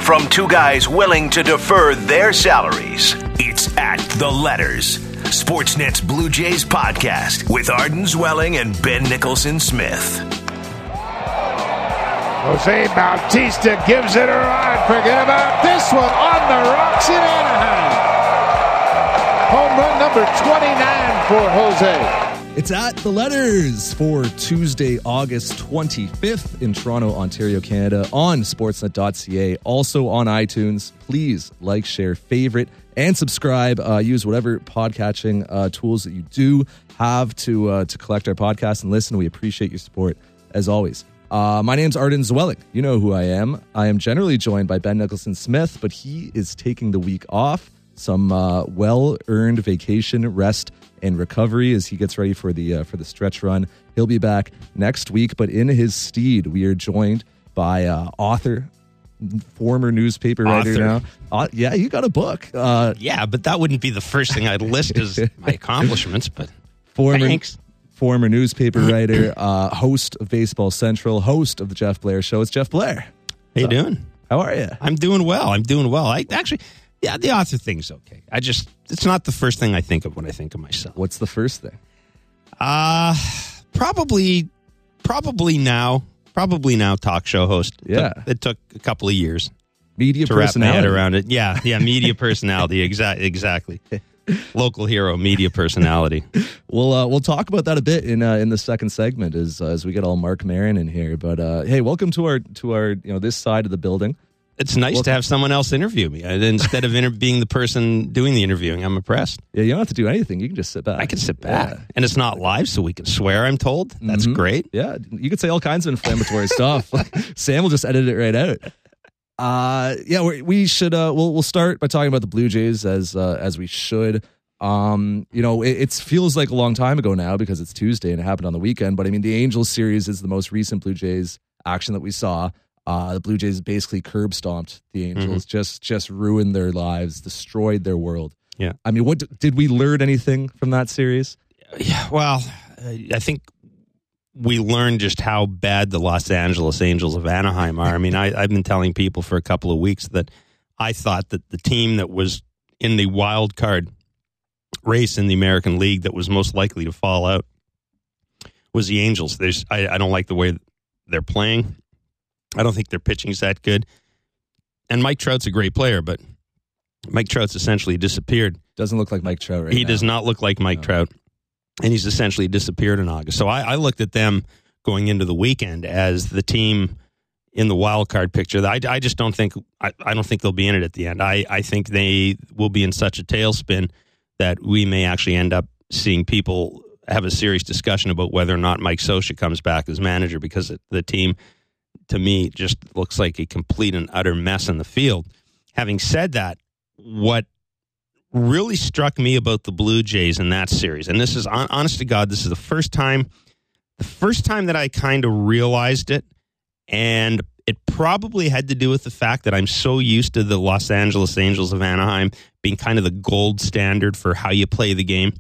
from two guys willing to defer their salaries. It's At The Letters, Sportsnet's Blue Jays podcast with Arden Zwelling and Ben Nicholson-Smith. Jose Bautista gives it a ride. Forget about this one on the rocks in Anaheim. Home run number 29 for Jose. It's At The Letters for Tuesday, August 25th in Toronto, Ontario, Canada on Sportsnet.ca. Also on iTunes. Please like, share, favorite, and subscribe. Use whatever podcatching tools that you do have to collect our podcast and listen. We appreciate your support as always. My name's Arden Zwelling. You know who I am. I am generally joined by Ben Nicholson-Smith, but he is taking the week off. Some well-earned vacation, rest, and recovery as he gets ready for the stretch run. He'll be back next week, but in his stead, we are joined by author, former newspaper writer now. Yeah, you got a book. Yeah, but that wouldn't be the first thing I'd list as my accomplishments, but thanks. Former newspaper writer, host of Baseball Central, host of the Jeff Blair Show. It's Jeff Blair. How you doing? How are you? I'm doing well. I actually... Yeah, the author thing's okay. It's not the first thing I think of when I think of myself. What's the first thing? Probably now talk show host. Yeah. It took a couple of years. Media to personality. Wrap my head around it. Yeah, media personality. Exactly. Local hero, media personality. We'll talk about that a bit in the second segment as we get all Mark Maron in here. But hey, welcome to our this side of the building. It's nice to have someone else interview me. Instead of being the person doing the interviewing, I'm impressed. Yeah, you don't have to do anything. You can just sit back. I can sit back. Yeah. And it's not live, so we can swear, I'm told. That's great. Yeah, you could say all kinds of inflammatory stuff. Sam will just edit it right out. We should. We'll start by talking about the Blue Jays as we should. It feels like a long time ago now because it's Tuesday and it happened on the weekend. But I mean, the Angels series is the most recent Blue Jays action that we saw. The Blue Jays basically curb stomped the Angels, just ruined their lives, destroyed their world. Yeah. I mean, what did we learn anything from that series? Yeah, well, I think we learned just how bad the Los Angeles Angels of Anaheim are. I mean, I've been telling people for a couple of weeks that I thought that the team that was in the wild card race in the American League that was most likely to fall out was the Angels. I don't like the way they're playing. I don't think their pitching's that good. And Mike Trout's a great player, but Mike Trout's essentially disappeared. Doesn't look like Mike Trout right now. He does not look like Mike Trout. And he's essentially disappeared in August. So I looked at them going into the weekend as the team in the wild card picture. I just don't think I don't think they'll be in it at the end. I think they will be in such a tailspin that we may actually end up seeing people have a serious discussion about whether or not Mike Scioscia comes back as manager because the team, to me, just looks like a complete and utter mess in the field. Having said that, what really struck me about the Blue Jays in that series, and this is, honest to God, this is the first time that I kind of realized it, and it probably had to do with the fact that I'm so used to the Los Angeles Angels of Anaheim being kind of the gold standard for how you play the game.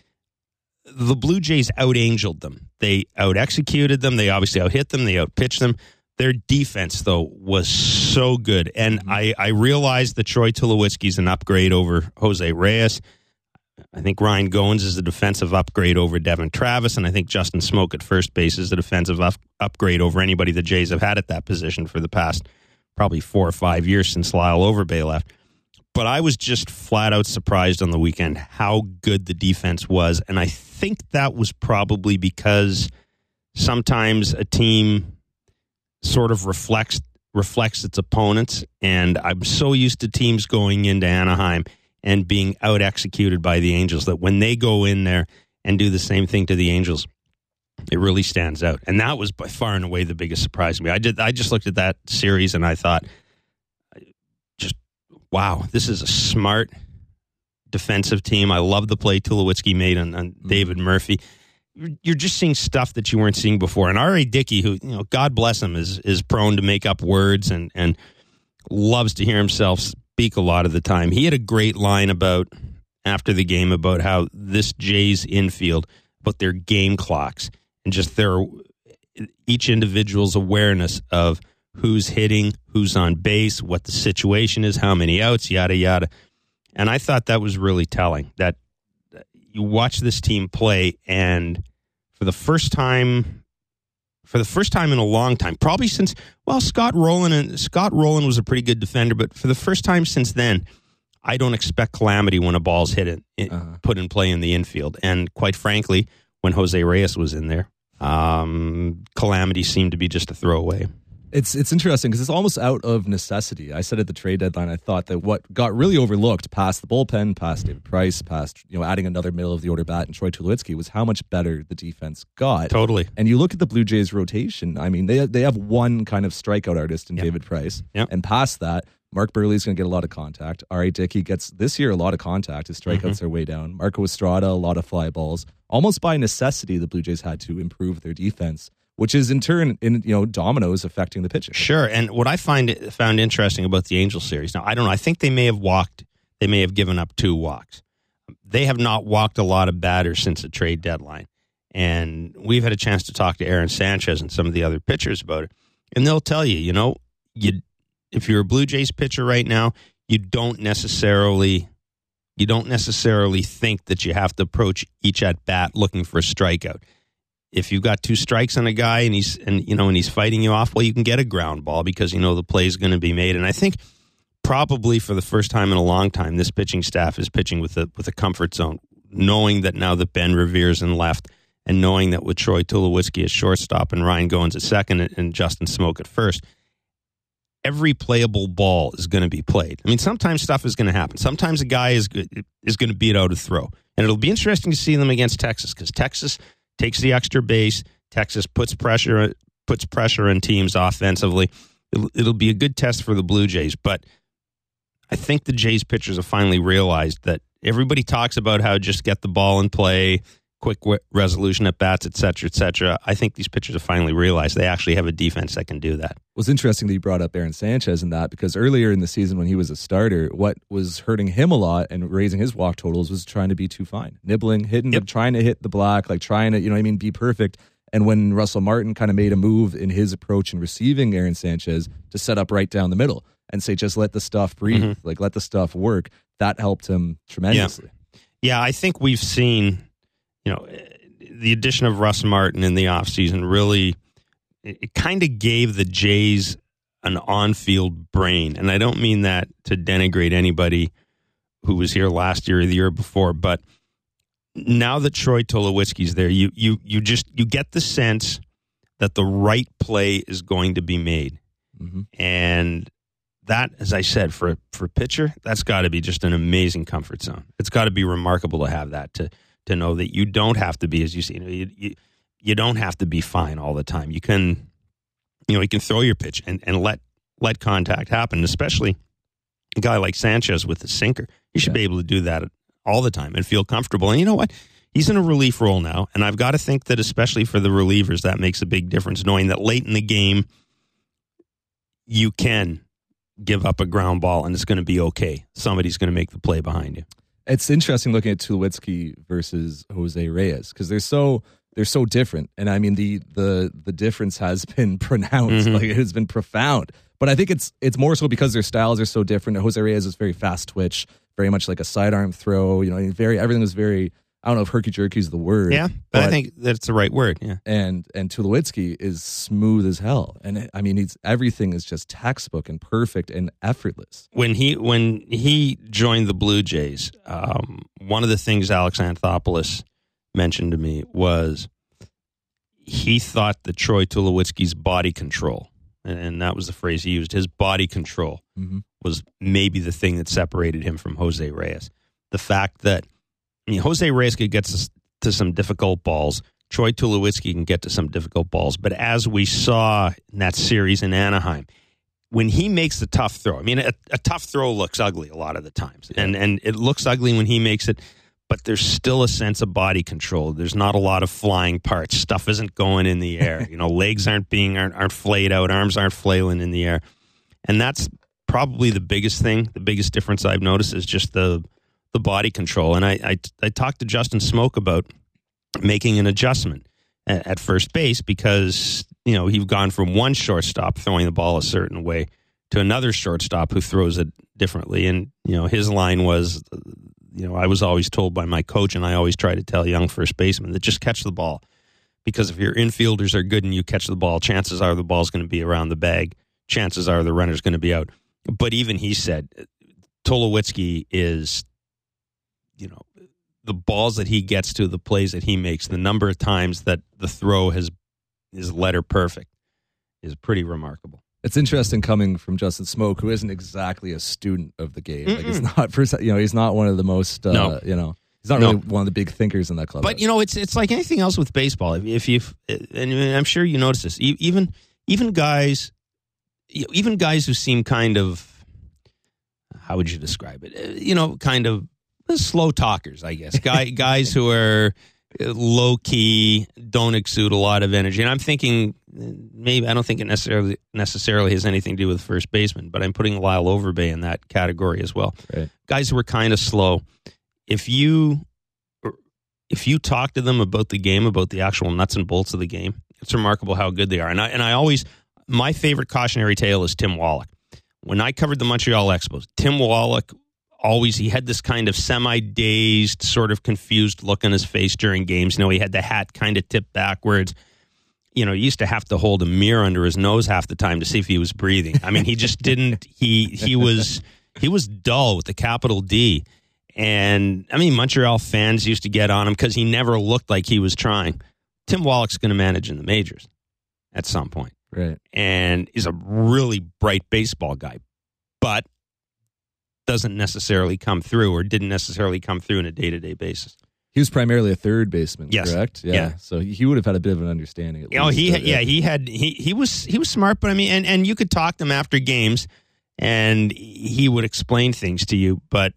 The Blue Jays out-angeled them. They out-executed them. They obviously out-hit them. They out-pitched them. Their defense, though, was so good. And I realized that Troy Tulowitzki's an upgrade over Jose Reyes. I think Ryan Goins is a defensive upgrade over Devin Travis. And I think Justin Smoke at first base is a defensive upgrade over anybody the Jays have had at that position for the past probably 4 or 5 years since Lyle Overbay left. But I was just flat out surprised on the weekend how good the defense was. And I think that was probably because sometimes a team sort of reflects its opponents, and I'm so used to teams going into Anaheim and being out-executed by the Angels that when they go in there and do the same thing to the Angels, it really stands out. And that was by far and away the biggest surprise to me. I just looked at that series and I thought, just, wow, this is a smart defensive team. I love the play Tulowitzki made on David Murphy. You're just seeing stuff that you weren't seeing before. And R.A. Dickey, who, God bless him, is prone to make up words and loves to hear himself speak a lot of the time. He had a great line after the game about how this Jays infield, about their game clocks and just each individual's awareness of who's hitting, who's on base, what the situation is, how many outs, yada, yada. And I thought that was really telling, that you watch this team play, and for the first time in a long time, probably since, Scott Rowland was a pretty good defender, but for the first time since then, I don't expect calamity when a ball's hit put in play in the infield. And quite frankly, when Jose Reyes was in there, calamity seemed to be just a throwaway. It's interesting because it's almost out of necessity. I said at the trade deadline, I thought that what got really overlooked past the bullpen, past David Price, past adding another middle of the order bat and Troy Tulowitzki was how much better the defense got. Totally. And you look at the Blue Jays rotation. I mean, they have one kind of strikeout artist in David Price, and past that, Mark Burley's going to get a lot of contact. R.A. Dickey gets this year a lot of contact. His strikeouts are way down. Marco Estrada, a lot of fly balls. Almost by necessity, the Blue Jays had to improve their defense, which is in turn, dominoes affecting the pitching. Sure, and what I found interesting about the Angels series, now I don't know, I think they may have given up 2 walks. They have not walked a lot of batters since the trade deadline, and we've had a chance to talk to Aaron Sanchez and some of the other pitchers about it, and they'll tell you, if you're a Blue Jays pitcher right now, you don't necessarily think that you have to approach each at bat looking for a strikeout. If you've got 2 strikes on a guy and he's fighting you off, you can get a ground ball because the play is going to be made. And I think probably for the first time in a long time, this pitching staff is pitching with a comfort zone, knowing that now that Ben Revere's in left, and knowing that with Troy Tulowitzki at shortstop and Ryan Goins at second and Justin Smoke at first, every playable ball is going to be played. I mean, sometimes stuff is going to happen. Sometimes a guy is going to beat out a throw. And it'll be interesting to see them against Texas, because Texas takes the extra base. Texas puts pressure on teams offensively. It'll be a good test for the Blue Jays. But I think the Jays pitchers have finally realized that everybody talks about how just get the ball in play, quick resolution at bats, et cetera, et cetera. I think these pitchers have finally realized they actually have a defense that can do that. It was interesting that you brought up Aaron Sanchez in that, because earlier in the season when he was a starter, what was hurting him a lot and raising his walk totals was trying to be too fine. Nibbling, hitting, trying to hit the black, trying to, be perfect. And when Russell Martin kind of made a move in his approach in receiving Aaron Sanchez to set up right down the middle and say, just let the stuff breathe, let the stuff work, that helped him tremendously. Yeah, I think we've seen... the addition of Russ Martin in the offseason really, it kind of gave the Jays an on-field brain. And I don't mean that to denigrate anybody who was here last year or the year before, but now that Troy Tulowitzki's there, you get the sense that the right play is going to be made. And that, as I said, for a pitcher, that's got to be just an amazing comfort zone. It's got to be remarkable to have that, to know that you don't have to be, as you see, you don't have to be fine all the time. You can throw your pitch and let contact happen, especially a guy like Sanchez with the sinker. You should be able to do that all the time and feel comfortable. And you know what? He's in a relief role now, and I've got to think that especially for the relievers, that makes a big difference, knowing that late in the game, you can give up a ground ball and it's going to be okay. Somebody's going to make the play behind you. It's interesting looking at Tulowitzki versus Jose Reyes because they're so different, and I mean the difference has been pronounced, like it has been profound. But I think it's more so because their styles are so different. Jose Reyes is very fast twitch, very much like a sidearm throw. Everything was very. I don't know if herky-jerky is the word. Yeah, but I think that's the right word. Yeah, and Tulowitzki is smooth as hell, and I mean everything is just textbook and perfect and effortless. When he joined the Blue Jays, one of the things Alex Anthopoulos mentioned to me was he thought that Troy Tulowitzki's body control, and that was the phrase he used, his body control was maybe the thing that separated him from Jose Reyes. The fact that Jose Reyes could get to some difficult balls. Troy Tulowitzki can get to some difficult balls. But as we saw in that series in Anaheim, when he makes the tough throw, I mean, a tough throw looks ugly a lot of the times. And it looks ugly when he makes it, but there's still a sense of body control. There's not a lot of flying parts. Stuff isn't going in the air. Legs aren't flayed out. Arms aren't flailing in the air. And that's probably the biggest thing. The biggest difference I've noticed is just the body control. And I talked to Justin Smoke about making an adjustment at first base because you've gone from one shortstop throwing the ball a certain way to another shortstop who throws it differently. And, his line was, I was always told by my coach, and I always try to tell young first basemen, that just catch the ball. Because if your infielders are good and you catch the ball, chances are the ball's going to be around the bag. Chances are the runner's going to be out. But even he said, Tulowitzki is, the balls that he gets to, the plays that he makes, the number of times that the throw is letter perfect is pretty remarkable. It's interesting coming from Justin Smoak, who isn't exactly a student of the game. Like he's not one of the most, he's not really one of the big thinkers in that club. But it's like anything else with baseball. If you, and I'm sure you notice this, even guys who seem kind of, how would you describe it? Kind of slow talkers, I guess. Guys who are low key, don't exude a lot of energy. And I'm thinking, maybe I don't think it necessarily has anything to do with first baseman, but I'm putting Lyle Overbay in that category as well. Right. Guys who are kind of slow. If you talk to them about the game, about the actual nuts and bolts of the game, it's remarkable how good they are. And I always, my favorite cautionary tale is Tim Wallach. When I covered the Montreal Expos, Tim Wallach he had this kind of semi-dazed, sort of confused look on his face during games. He had the hat kind of tipped backwards. He used to have to hold a mirror under his nose half the time to see if he was breathing. I mean, he just didn't. He was dull with the capital D. And, I mean, Montreal fans used to get on him because he never looked like he was trying. Tim Wallach's going to manage in the majors at some point. Right. And he's a really bright baseball guy, but doesn't necessarily come through or didn't necessarily come through on a day-to-day basis. He was primarily a third baseman, yes. Correct? Yeah. So he would have had a bit of an understanding. He was smart, but I mean, and you could talk to him after games, and he would explain things to you, but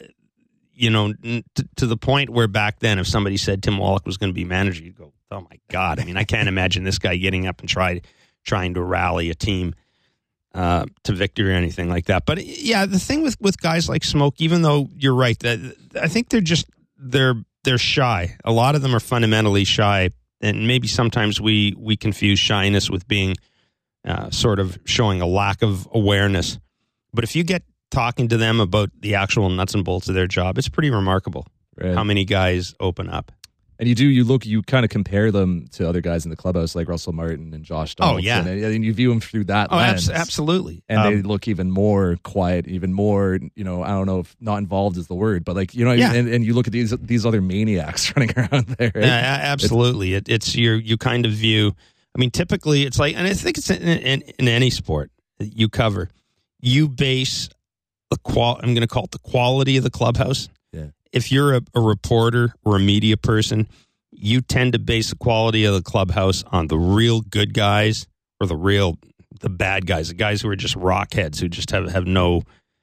to the point where back then, if somebody said Tim Wallach was going to be manager, you'd go, "Oh my God!" I mean, I can't imagine this guy getting up and trying to rally a team to victory or anything like that. But yeah, the thing with guys like Smoak, even though you're right, that I think they're shy. A lot of them are fundamentally shy, and maybe sometimes we confuse shyness with being sort of showing a lack of awareness. But if you get talking to them about the actual nuts and bolts of their job, it's pretty remarkable how many guys open up. And you kind of compare them to other guys in the clubhouse like Russell Martin and Josh Donaldson. Oh, yeah. And you view them through that lens. Absolutely. And they look even more quiet, even more, I don't know if not involved is the word, but like, and you look at these other maniacs running around there. Right? Yeah, absolutely. It's you kind of view, I mean, typically it's like, and I think it's in any sport that you cover, you base I'm going to call it the quality of the clubhouse. Yeah. If you're a reporter or a media person, you tend to base the quality of the clubhouse on the real good guys or the bad guys, the guys who are just rockheads who just have no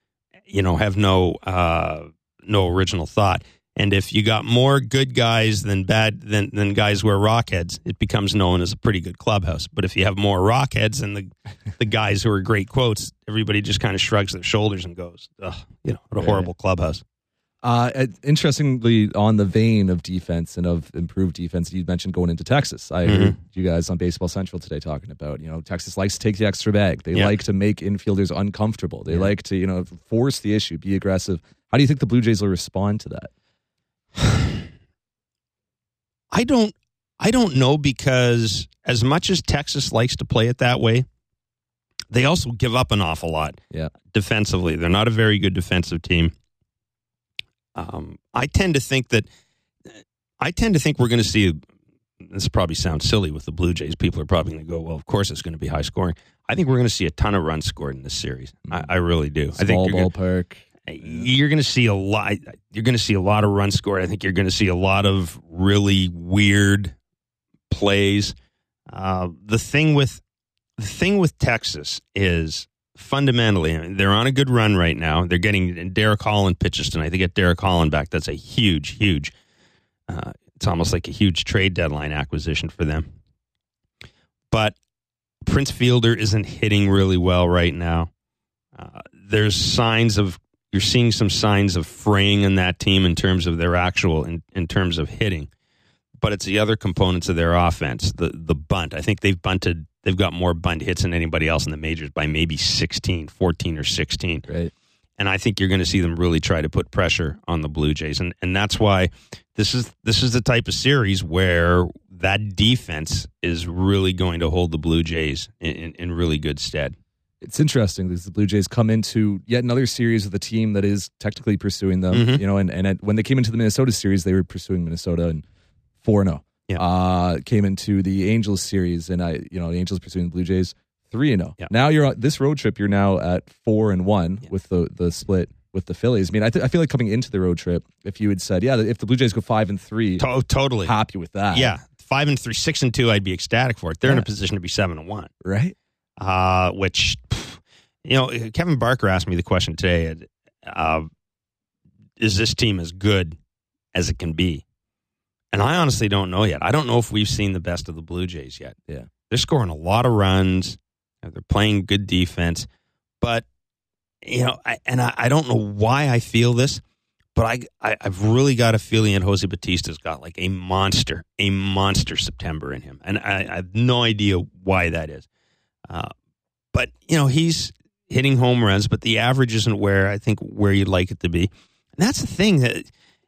original thought. And if you got more good guys than than guys who are rockheads, it becomes known as a pretty good clubhouse. But if you have more rockheads than the guys who are great quotes, everybody just kind of shrugs their shoulders and goes, "Ugh, what a horrible clubhouse." Interestingly, on the vein of defense and of improved defense, you mentioned going into Texas. I heard you guys on Baseball Central today talking about, Texas likes to take the extra bag. They like to make infielders uncomfortable. They like to, force the issue, be aggressive. How do you think the Blue Jays will respond to that? I don't know, because as much as Texas likes to play it that way, they also give up an awful lot defensively. They're not a very good defensive team. I tend to think we're going to see, this probably sounds silly with the Blue Jays. People are probably going to go, well, of course it's going to be high scoring. I think we're going to see a ton of runs scored in this series. I really do. I think ballpark. You're going to see a lot. You're going to see a lot of runs scored. I think you're going to see a lot of really weird plays. The thing with Texas is fundamentally they're on a good run right now. They're getting Derek Holland pitches tonight. They get Derek Holland back. That's a huge. It's almost like a huge trade deadline acquisition for them. But Prince Fielder isn't hitting really well right now. You're seeing some signs of fraying in that team in terms of their in terms of hitting. but it's the other components of their offense. The bunt. I think they've got more bunt hits than anybody else in the majors by maybe 14 or 16. Right. And I think you're going to see them really try to put pressure on the Blue Jays. And that's why this is the type of series where that defense is really going to hold the Blue Jays in really good stead. It's interesting because the Blue Jays come into yet another series with a team that is technically pursuing them. Mm-hmm. When they came into the Minnesota series, they were pursuing Minnesota and 4-0. Yeah. Came into the Angels series, and the Angels pursuing the Blue Jays 3-0. Yeah. Now you're on this road trip. You're now at 4-1 with the split with the Phillies. I mean, I feel like coming into the road trip, if you had said, if the Blue Jays go 5-3, totally happy with that. Yeah, 5-3, 6-2, I'd be ecstatic for it. They're in a position to be 7-1, right? Which, Kevin Barker asked me the question today: is this team as good as it can be? And I honestly don't know yet. I don't know if we've seen the best of the Blue Jays yet. Yeah, they're scoring a lot of runs. They're playing good defense, but I don't know why I feel this, but I've really got a feeling that Jose Bautista's got like a monster September in him, and I have no idea why that is. But he's hitting home runs, but the average isn't where you'd like it to be. And that's the thing that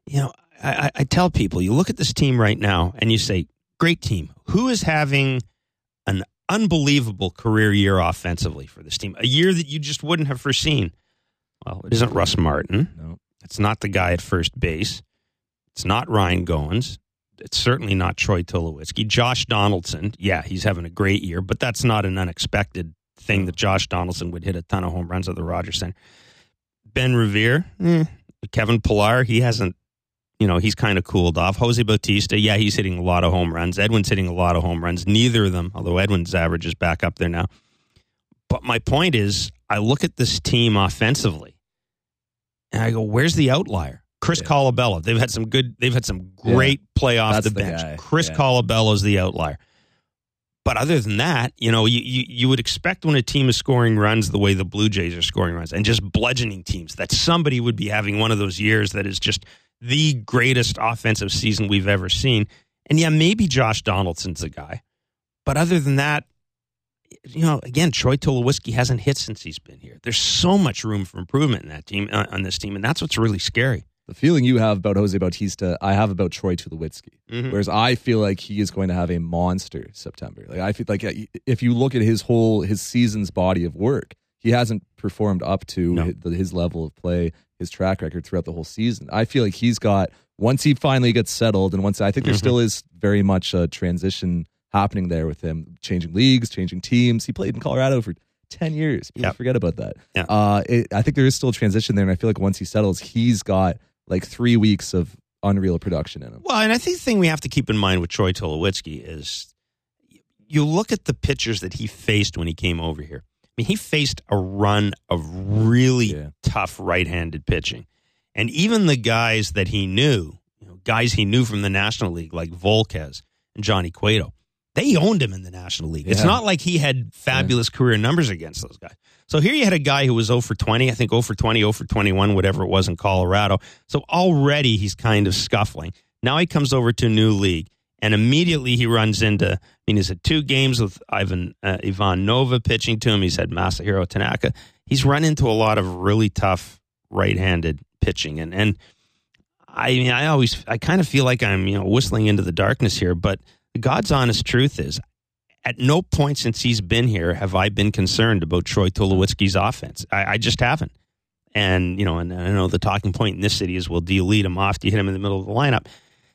I tell people: you look at this team right now, and you say, "Great team. Who is having an unbelievable career year offensively for this team? A year that you just wouldn't have foreseen." Well, it isn't Russ Martin. No. It's not the guy at first base. It's not Ryan Goins. It's certainly not Troy Tulowitzki. Josh Donaldson, he's having a great year, but that's not an unexpected thing that Josh Donaldson would hit a ton of home runs at the Rogers Center. Ben Revere, Kevin Pillar, he hasn't, he's kind of cooled off. Jose Bautista, he's hitting a lot of home runs. Edwin's hitting a lot of home runs. Neither of them, although Edwin's average is back up there now. But my point is, I look at this team offensively, and I go, where's the outlier? Chris Colabello. They've had some great play off the bench. Guy. Chris Colabello's the outlier. But other than that, you would expect when a team is scoring runs the way the Blue Jays are scoring runs and just bludgeoning teams, that somebody would be having one of those years that is just the greatest offensive season we've ever seen. And maybe Josh Donaldson's the guy. But other than that, again, Troy Tulowitzki hasn't hit since he's been here. There's so much room for improvement in that team, on this team, and that's what's really scary. The feeling you have about Jose Bautista, I have about Troy Tulowitzki. Mm-hmm. Whereas I feel like he is going to have a monster September. Like I feel like if you look at his season's body of work, he hasn't performed up to his level of play, his track record throughout the whole season. I feel like he's got, once he finally gets settled, and I think there still is very much a transition happening there with him, changing leagues, changing teams. He played in Colorado for 10 years. People forget about that. Yeah. I think there is still a transition there, and I feel like once he settles, he's got like 3 weeks of unreal production in him. Well, and I think the thing we have to keep in mind with Troy Tulowitzki is you look at the pitchers that he faced when he came over here. I mean, he faced a run of really tough right-handed pitching. And even the guys that he knew, guys he knew from the National League, like Volquez and Johnny Cueto, they owned him in the National League. It's not like he had fabulous career numbers against those guys. So here you had a guy who was 0 for 20, I think 0 for 20, 0 for 21, whatever it was in Colorado. So already he's kind of scuffling. Now he comes over to a new league, and immediately he runs into, he's had 2 games with Ivan Nova pitching to him. He's had Masahiro Tanaka. He's run into a lot of really tough right-handed pitching. And I kind of feel like I'm, whistling into the darkness here, but the God's honest truth is, at no point since he's been here have I been concerned about Troy Tulowitzki's offense. I just haven't. And, and I know the talking point in this city is, well, do you lead him off? Do you hit him in the middle of the lineup?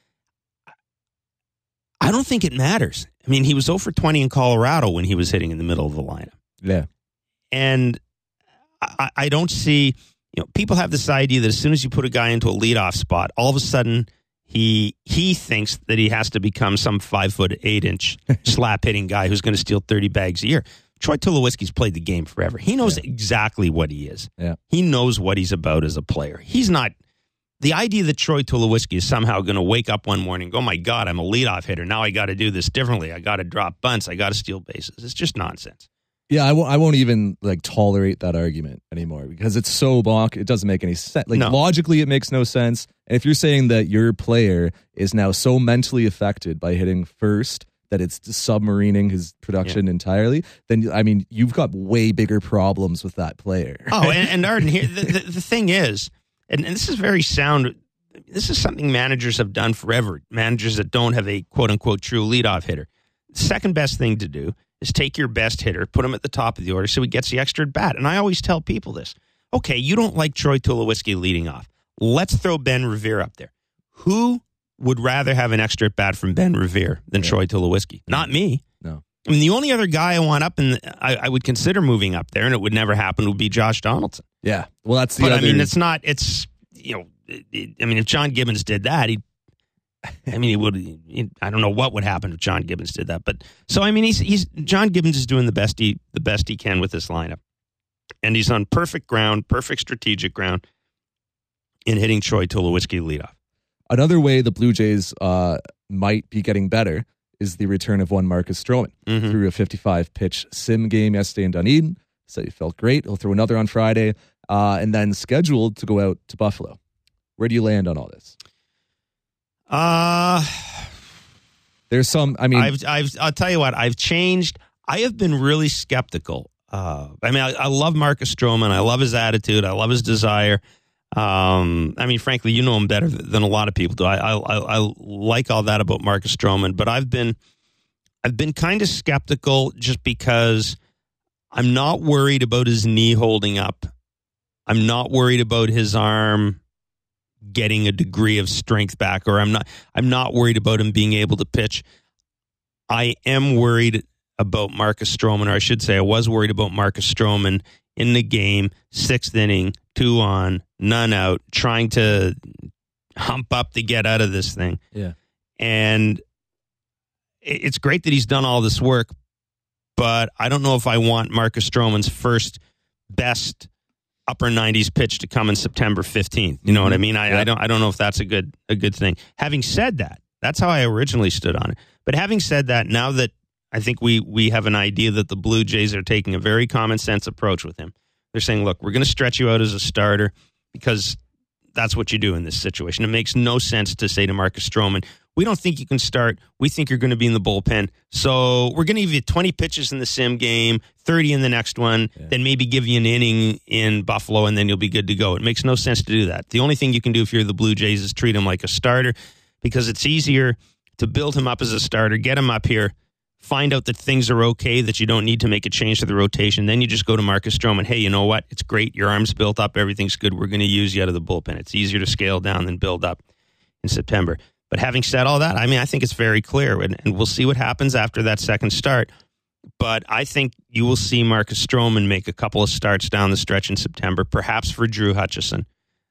I don't think it matters. I mean, he was 0 for 20 in Colorado when he was hitting in the middle of the lineup. Yeah. And I don't see, people have this idea that as soon as you put a guy into a leadoff spot, all of a sudden he thinks that he has to become some 5'8" slap hitting guy who's going to steal 30 bags a year. Troy Tulowitzki's played the game forever. He knows exactly what he is. Yeah. He knows what he's about as a player. He's not, the idea that Troy Tulowitzki is somehow going to wake up one morning and go, oh my God, I'm a leadoff hitter. Now I got to do this differently. I got to drop bunts. I got to steal bases. It's just nonsense. Yeah, I won't even tolerate that argument anymore because it's so bonk. It doesn't make any sense. Logically, it makes no sense. And if you're saying that your player is now so mentally affected by hitting first that it's submarining his production entirely, then you've got way bigger problems with that player. Oh, and Arden, here the thing is, and this is very sound. This is something managers have done forever. Managers that don't have a quote unquote true leadoff hitter. The second best thing to do is take your best hitter, put him at the top of the order so he gets the extra at bat. And I always tell people this. Okay, you don't like Troy Tulowitzki leading off. Let's throw Ben Revere up there. Who would rather have an extra at bat from Ben Revere than Troy Tulowitzki? Not me. No. I mean, the only other guy I want up, and I would consider moving up there, and it would never happen, would be Josh Donaldson. Yeah. Well, that's the But other... I mean, it's not, it's, if John Gibbons did that, he would. I don't know what would happen if John Gibbons did that, but so he's John Gibbons is doing the best he can with this lineup, and he's on perfect ground, perfect strategic ground, in hitting Troy Tulowitzki leadoff. Another way the Blue Jays might be getting better is the return of one Marcus Stroman through a 55-pitch sim game yesterday in Dunedin. So he felt great. He'll throw another on Friday, and then scheduled to go out to Buffalo. Where do you land on all this? There's some. I'll tell you what. I've changed. I have been really skeptical. I love Marcus Stroman. I love his attitude. I love his desire. Frankly, you know him better than a lot of people do. I like all that about Marcus Stroman, but I've been kind of skeptical just because I'm not worried about his knee holding up. I'm not worried about his arm getting a degree of strength back, or I'm not worried about him being able to pitch. I am worried about Marcus Stroman, or I should say I was worried about Marcus Stroman in the game, 6th inning, 2 on, none out, trying to hump up to get out of this thing. Yeah. And it's great that he's done all this work, but I don't know if I want Marcus Stroman's first best upper 90s pitch to come in September 15th. You know what I mean? I don't know if that's a good thing. Having said that, that's how I originally stood on it. But having said that, now that I think we have an idea that the Blue Jays are taking a very common sense approach with him. They're saying, look, we're going to stretch you out as a starter because that's what you do in this situation. It makes no sense to say to Marcus Stroman, we don't think you can start. We think you're going to be in the bullpen. So we're going to give you 20 pitches in the sim game, 30 in the next one, then maybe give you an inning in Buffalo, and then you'll be good to go. It makes no sense to do that. The only thing you can do if you're the Blue Jays is treat him like a starter because it's easier to build him up as a starter, get him up here, find out that things are okay, that you don't need to make a change to the rotation. Then you just go to Marcus Stroman. Hey, you know what? It's great. Your arm's built up. Everything's good. We're going to use you out of the bullpen. It's easier to scale down than build up in September. But having said all that, I think it's very clear, and we'll see what happens after that second start. But I think you will see Marcus Stroman make a couple of starts down the stretch in September, perhaps for Drew Hutchison.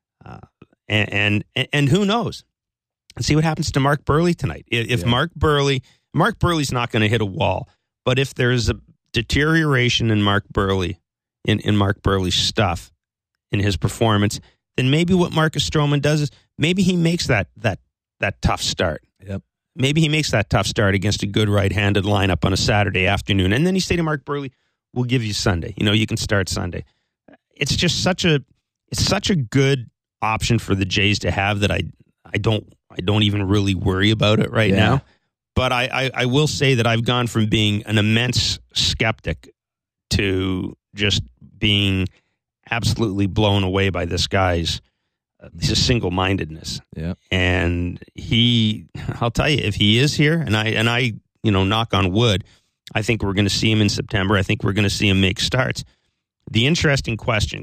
And who knows? And see what happens to Mark Burley tonight. If Mark Burley's not going to hit a wall, but if there's a deterioration in Mark Burley, in Mark Burley's stuff, in his performance, then maybe what Marcus Stroman does is maybe he makes that tough start. Yep. Maybe he makes that tough start against a good right-handed lineup on a Saturday afternoon. And then you say to Mark Burley, we'll give you Sunday. You can start Sunday. It's just such a good option for the Jays to have that I don't even really worry about it right now. But I will say that I've gone from being an immense skeptic to just being absolutely blown away by this guy's his single-mindedness. Yeah. And I'll tell you, if he is here, and I knock on wood, I think we're going to see him in September. I think we're going to see him make starts. The interesting question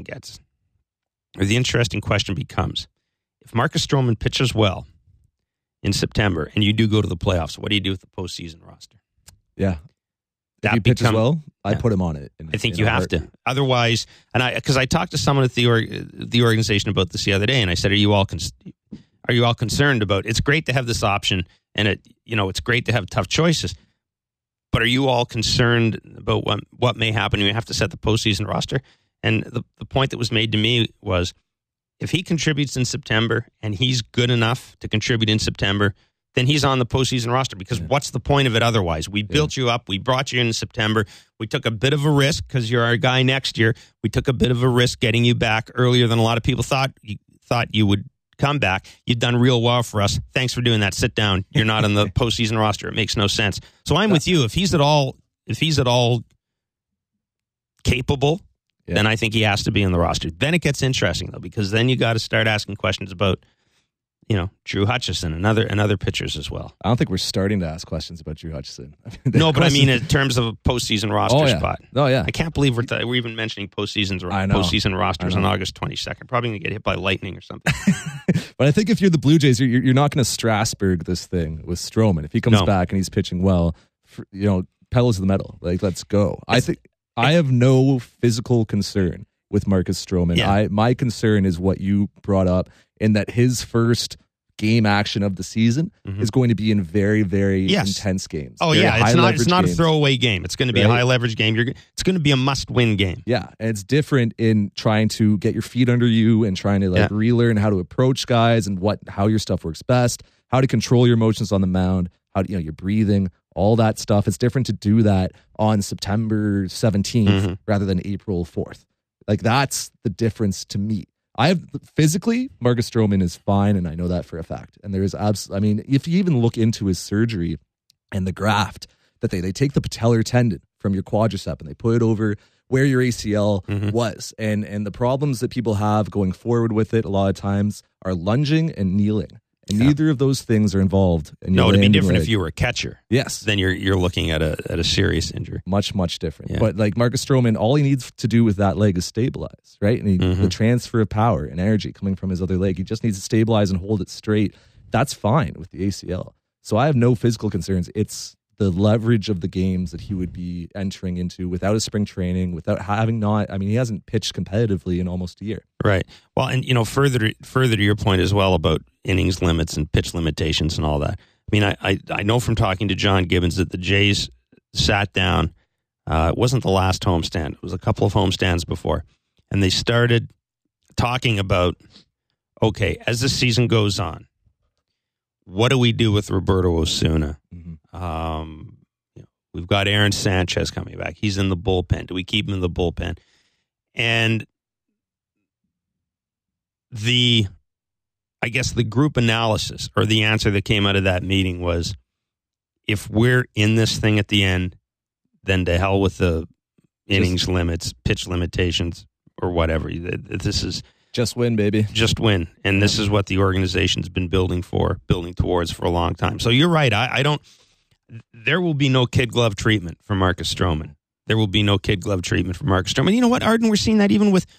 becomes, if Marcus Stroman pitches well in September and you do go to the playoffs, what do you do with the postseason roster? Yeah. If he pitches well, I'd put him on it. I think you have to. Otherwise, because I talked to someone at the organization about this the other day, and I said, "Are you all concerned about? It's great to have this option, and it's great to have tough choices, but are you all concerned about what may happen when you have to set the postseason roster?" And the point that was made to me was, if he contributes in September and he's good enough to contribute in September, then he's on the postseason roster, because what's the point of it otherwise? We built you up. We brought you in September. We took a bit of a risk because you're our guy next year. We took a bit of a risk getting you back earlier than a lot of people thought you would come back. You've done real well for us. Thanks for doing that. Sit down. You're not on the postseason roster. It makes no sense. So I'm with you. If he's at all capable, then I think he has to be in the roster. Then it gets interesting, though, because then you got to start asking questions about, Drew Hutchison and other pitchers as well. I don't think we're starting to ask questions about Drew Hutchison. No, but I mean in terms of a postseason roster spot. Oh, yeah. I can't believe we're even mentioning postseason rosters on August 22nd. Probably going to get hit by lightning or something. But I think if you're the Blue Jays, you're not going to Strasburg this thing with Stroman. If he comes back and he's pitching well, pedal to the metal. Like, let's go. I have no physical concern with Marcus Stroman. Yeah. My concern is what you brought up, in that his first game action of the season is going to be in very, very intense games. Oh, yeah. It's not a throwaway game. It's going to be a high leverage game. It's going to be a must-win game. Yeah, and it's different in trying to get your feet under you and trying to relearn how to approach guys and how your stuff works best, how to control your emotions on the mound, how your breathing, all that stuff. It's different to do that on September 17th rather than April 4th. Like, that's the difference to me. Physically, Marcus Stroman is fine, and I know that for a fact. And there's if you even look into his surgery and the graft, that they take the patellar tendon from your quadricep and they put it over where your ACL was. And the problems that people have going forward with it a lot of times are lunging and kneeling. And neither of those things are involved. No, it'd be different if you were a catcher. Yes. Then you're looking at a serious injury. Much, much different. Yeah. But like Marcus Stroman, all he needs to do with that leg is stabilize, right? And the transfer of power and energy coming from his other leg, he just needs to stabilize and hold it straight. That's fine with the ACL. So I have no physical concerns. It's the leverage of the games that he would be entering into without a spring training, without having he hasn't pitched competitively in almost a year. Right. Well, and further to your point as well about innings limits and pitch limitations and all that. I mean, I know from talking to John Gibbons that the Jays sat down. It wasn't the last homestand. It was a couple of homestands before. And they started talking about, okay, as the season goes on, what do we do with Roberto Osuna? We've got Aaron Sanchez coming back. He's in the bullpen. Do we keep him in the bullpen? And the group analysis, or the answer that came out of that meeting, was, if we're in this thing at the end, then to hell with the innings limits, pitch limitations, or whatever. This is just win, baby. Just win. And this is what the organization's been building towards for a long time. So you're right. There will be no kid glove treatment for Marcus Stroman. There will be no kid glove treatment for Marcus Stroman. You know what, Arden? We're seeing that even with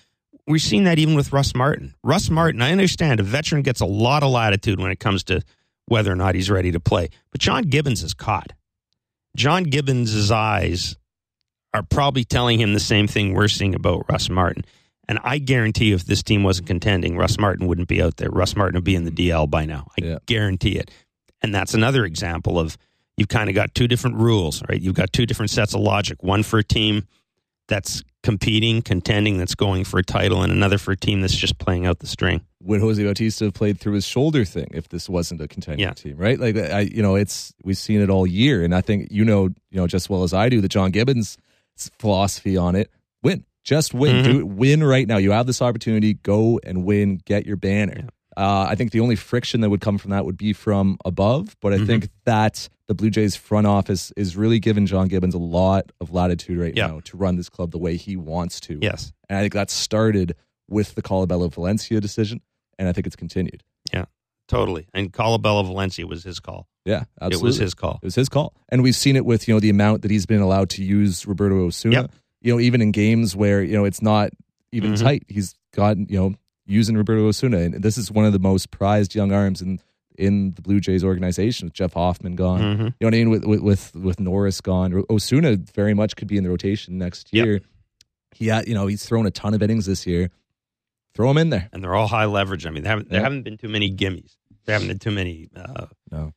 Russ Martin. Russ Martin, I understand, a veteran gets a lot of latitude when it comes to whether or not he's ready to play. But John Gibbons is caught. John Gibbons' eyes are probably telling him the same thing we're seeing about Russ Martin. And I guarantee you, if this team wasn't contending, Russ Martin wouldn't be out there. Russ Martin would be in the DL by now. I guarantee it. And that's another example of, you've kind of got two different rules, right? You've got two different sets of logic. One for a team that's competing, contending, that's going for a title, and another for a team that's just playing out the string. Would Jose Bautista have played through his shoulder thing if this wasn't a contending team, right? Like, we've seen it all year, and I think you know just as well as I do that John Gibbons' philosophy on it: win, just win, do it, win right now. You have this opportunity, go and win, get your banner. Yeah. I think the only friction that would come from that would be from above, but I think that the Blue Jays front office is really giving John Gibbons a lot of latitude right now to run this club the way he wants to. Yes. And I think that started with the Colabello Valencia decision, and I think it's continued. Yeah, totally. And Colabello Valencia was his call. Yeah, absolutely. It was his call. It was his call. And we've seen it with, the amount that he's been allowed to use Roberto Osuna. Yep. Even in games where, it's not even tight, he's got, using Roberto Osuna. And this is one of the most prized young arms in the Blue Jays organization, with Jeff Hoffman gone. You know what I mean? With Norris gone. Osuna very much could be in the rotation next year. Yep. He's thrown a ton of innings this year. Throw him in there. And they're all high leverage. I mean, there haven't been too many gimmies. There haven't been too many, there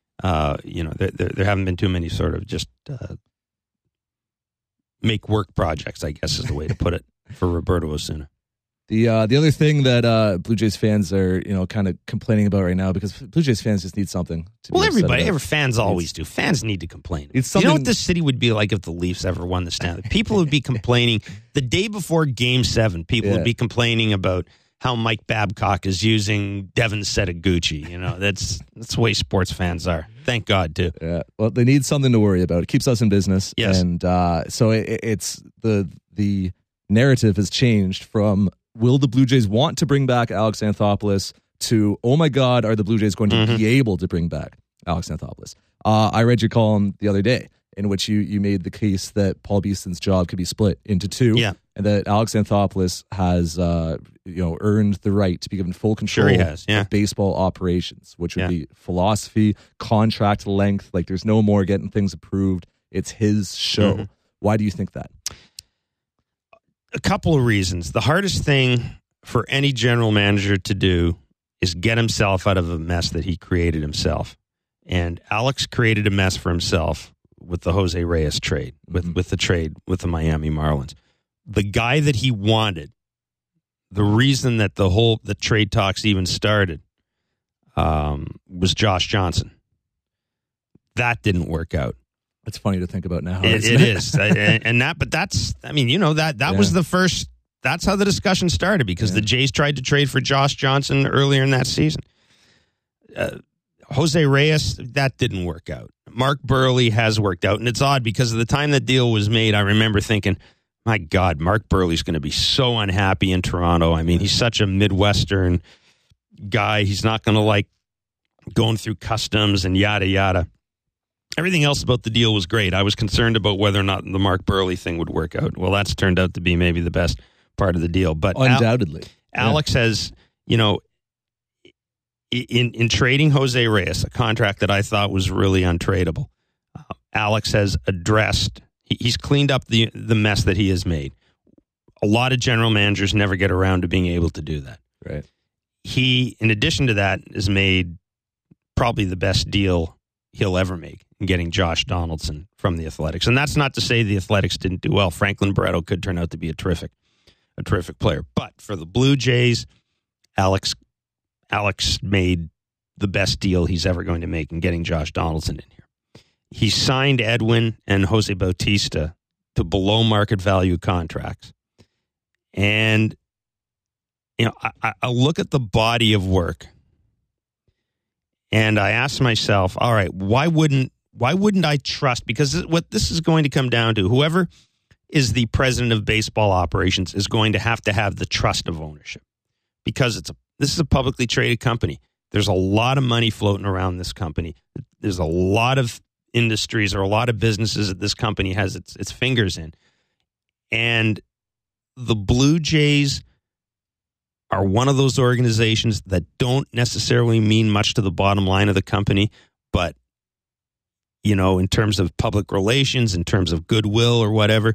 haven't been too many sort of just make work projects, I guess is the way to put it, for Roberto Osuna. The other thing that Blue Jays fans are kind of complaining about right now, because Blue Jays fans just need something to be every fans always do. Fans need to complain. You know what this city would be like if the Leafs ever won the Stanley? People would be complaining the day before Game 7. People would be complaining about how Mike Babcock is using Devin Setaguchi. That's the way sports fans are. Thank God, too. Yeah. Well, they need something to worry about. It keeps us in business. Yes. And so it's the narrative has changed from, will the Blue Jays want to bring back Alex Anthopoulos, to, oh my God, are the Blue Jays going to be able to bring back Alex Anthopoulos? I read your column the other day in which you made the case that Paul Beeston's job could be split into two, and that Alex Anthopoulos has earned the right to be given full control of baseball operations, which would be philosophy, contract length. Like, there's no more getting things approved. It's his show. Why do you think that? A couple of reasons. The hardest thing for any general manager to do is get himself out of a mess that he created himself. And Alex created a mess for himself with the Jose Reyes trade, with the trade with the Miami Marlins. The guy that he wanted, the reason that the trade talks even started, was Josh Johnson. That didn't work out. It's funny to think about now. It is. But that's, that was the first, that's how the discussion started, because the Jays tried to trade for Josh Johnson earlier in that season. Jose Reyes, that didn't work out. Mark Burley has worked out, and it's odd because at the time the deal was made, I remember thinking, my God, Mark Burley's going to be so unhappy in Toronto. I mean, he's such a Midwestern guy. He's not going to like going through customs and yada, yada. Everything else about the deal was great. I was concerned about whether or not the Mark Burley thing would work out. Well, that's turned out to be maybe the best part of the deal. But undoubtedly, Alex has, in trading Jose Reyes, a contract that I thought was really untradeable, Alex has addressed, he's cleaned up the mess that he has made. A lot of general managers never get around to being able to do that. Right. He, in addition to that, has made probably the best deal he'll ever make in getting Josh Donaldson from the Athletics. And that's not to say the Athletics didn't do well. Franklin Barreto could turn out to be a terrific player. But for the Blue Jays, Alex made the best deal he's ever going to make in getting Josh Donaldson in here. He signed Edwin and Jose Bautista to below market value contracts. And, I look at the body of work and I ask myself, all right, why wouldn't I trust? Because what this is going to come down to, whoever is the president of baseball operations is going to have the trust of ownership, because this is a publicly traded company. There's a lot of money floating around this company. There's a lot of industries or a lot of businesses that this company has its fingers in. And the Blue Jays are one of those organizations that don't necessarily mean much to the bottom line of the company, but, in terms of public relations, in terms of goodwill or whatever,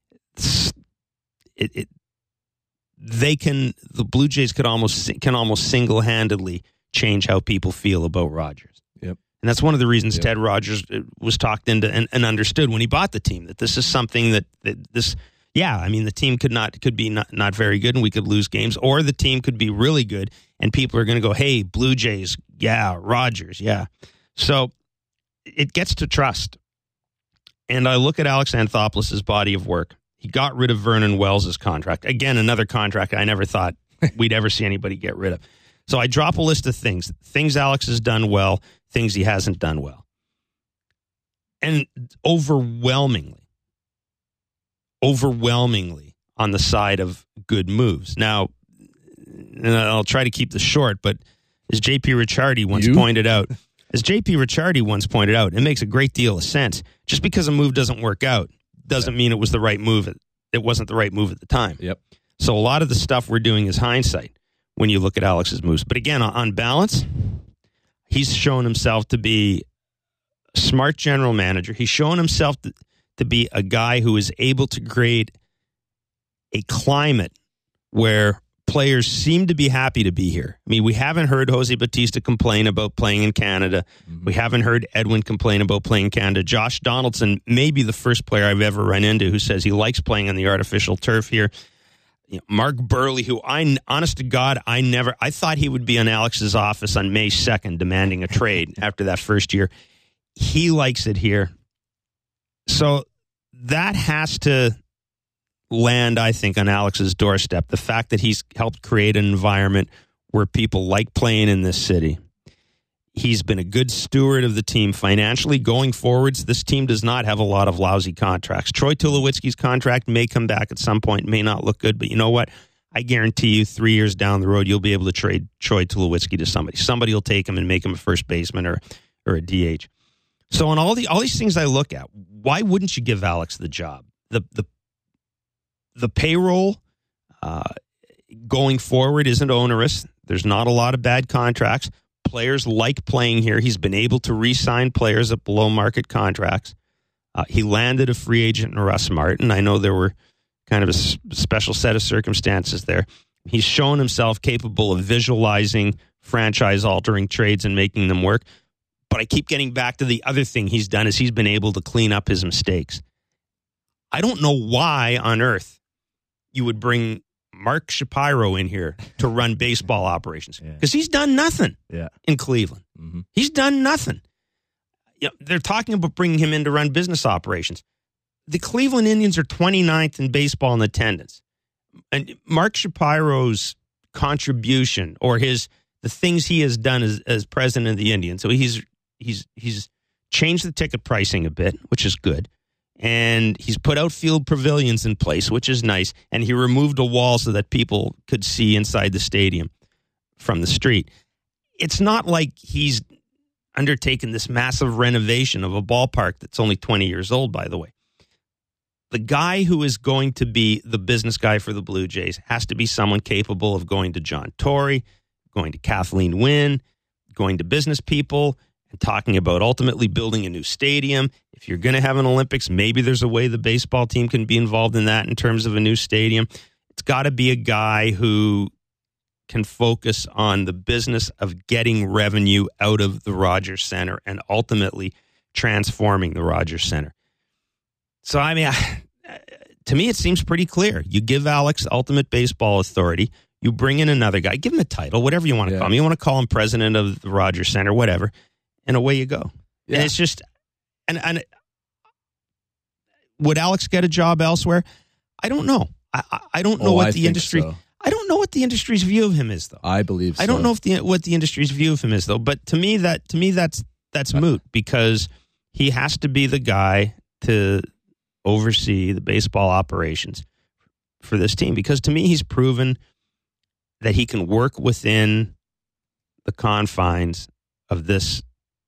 the Blue Jays can almost single-handedly change how people feel about Rogers. Yep. And that's one of the reasons Ted Rogers was talked into and understood when he bought the team, that this is something that the team could be not very good and we could lose games, or the team could be really good and people are going to go, hey, Blue Jays, yeah, Rogers, yeah. So it gets to trust. And I look at Alex Anthopoulos' body of work. He got rid of Vernon Wells' contract. Again, another contract I never thought we'd ever see anybody get rid of. So I drop a list of things Alex has done well, things he hasn't done well. And overwhelmingly on the side of good moves. Now, and I'll try to keep this short, but as J.P. Ricciardi once pointed out, it makes a great deal of sense. Just because a move doesn't work out doesn't mean it was the right move. It wasn't the right move at the time. Yep. So a lot of the stuff we're doing is hindsight when you look at Alex's moves. But again, on balance, he's shown himself to be a smart general manager. He's shown himself to be a guy who is able to create a climate where players seem to be happy to be here. I mean, we haven't heard Jose Bautista complain about playing in Canada. Mm-hmm. We haven't heard Edwin complain about playing in Canada. Josh Donaldson may be the first player I've ever run into who says he likes playing on the artificial turf here. Mark Burley, who honest to God, I thought he would be in Alex's office on May 2nd demanding a trade after that first year. He likes it here. So that has to land, I think, on Alex's doorstep. The fact that he's helped create an environment where people like playing in this city. He's been a good steward of the team financially. Going forwards, this team does not have a lot of lousy contracts. Troy Tulowitzki's contract may come back at some point, may not look good, but you know what? I guarantee you 3 years down the road, you'll be able to trade Troy Tulowitzki to somebody. Somebody will take him and make him a first baseman or a DH. So on all these things I look at, why wouldn't you give Alex the job? The payroll going forward isn't onerous. There's not a lot of bad contracts. Players like playing here. He's been able to re-sign players at below-market contracts. He landed a free agent in Russ Martin. I know there were kind of a special set of circumstances there. He's shown himself capable of visualizing franchise-altering trades and making them work. But I keep getting back to the other thing he's done is he's been able to clean up his mistakes. I don't know why on earth you would bring Mark Shapiro in here to run baseball operations because he's done nothing in Cleveland. Mm-hmm. He's done nothing. They're talking about bringing him in to run business operations. The Cleveland Indians are 29th in baseball in attendance. And Mark Shapiro's contribution or the things he has done as president of the Indians. So he's changed the ticket pricing a bit, which is good. And he's put outfield pavilions in place, which is nice. And he removed a wall so that people could see inside the stadium from the street. It's not like he's undertaken this massive renovation of a ballpark that's only 20 years old, by the way. The guy who is going to be the business guy for the Blue Jays has to be someone capable of going to John Tory, going to Kathleen Wynne, going to business people, and talking about ultimately building a new stadium. If you're going to have an Olympics, maybe there's a way the baseball team can be involved in that in terms of a new stadium. It's got to be a guy who can focus on the business of getting revenue out of the Rogers Center and ultimately transforming the Rogers Center. So, I mean, to me, it seems pretty clear. You give Alex ultimate baseball authority. You bring in another guy. Give him a title, whatever you want to call him. You want to call him president of the Rogers Center, whatever. And away you go. Yeah. And it's just, and would Alex get a job elsewhere? I don't know. I don't know what the industry. So. I don't know what the industry's view of him is, though. I believe so. I don't know what the industry's view of him is, though. But to me, that's moot because he has to be the guy to oversee the baseball operations for this team. Because to me, he's proven that he can work within the confines of this.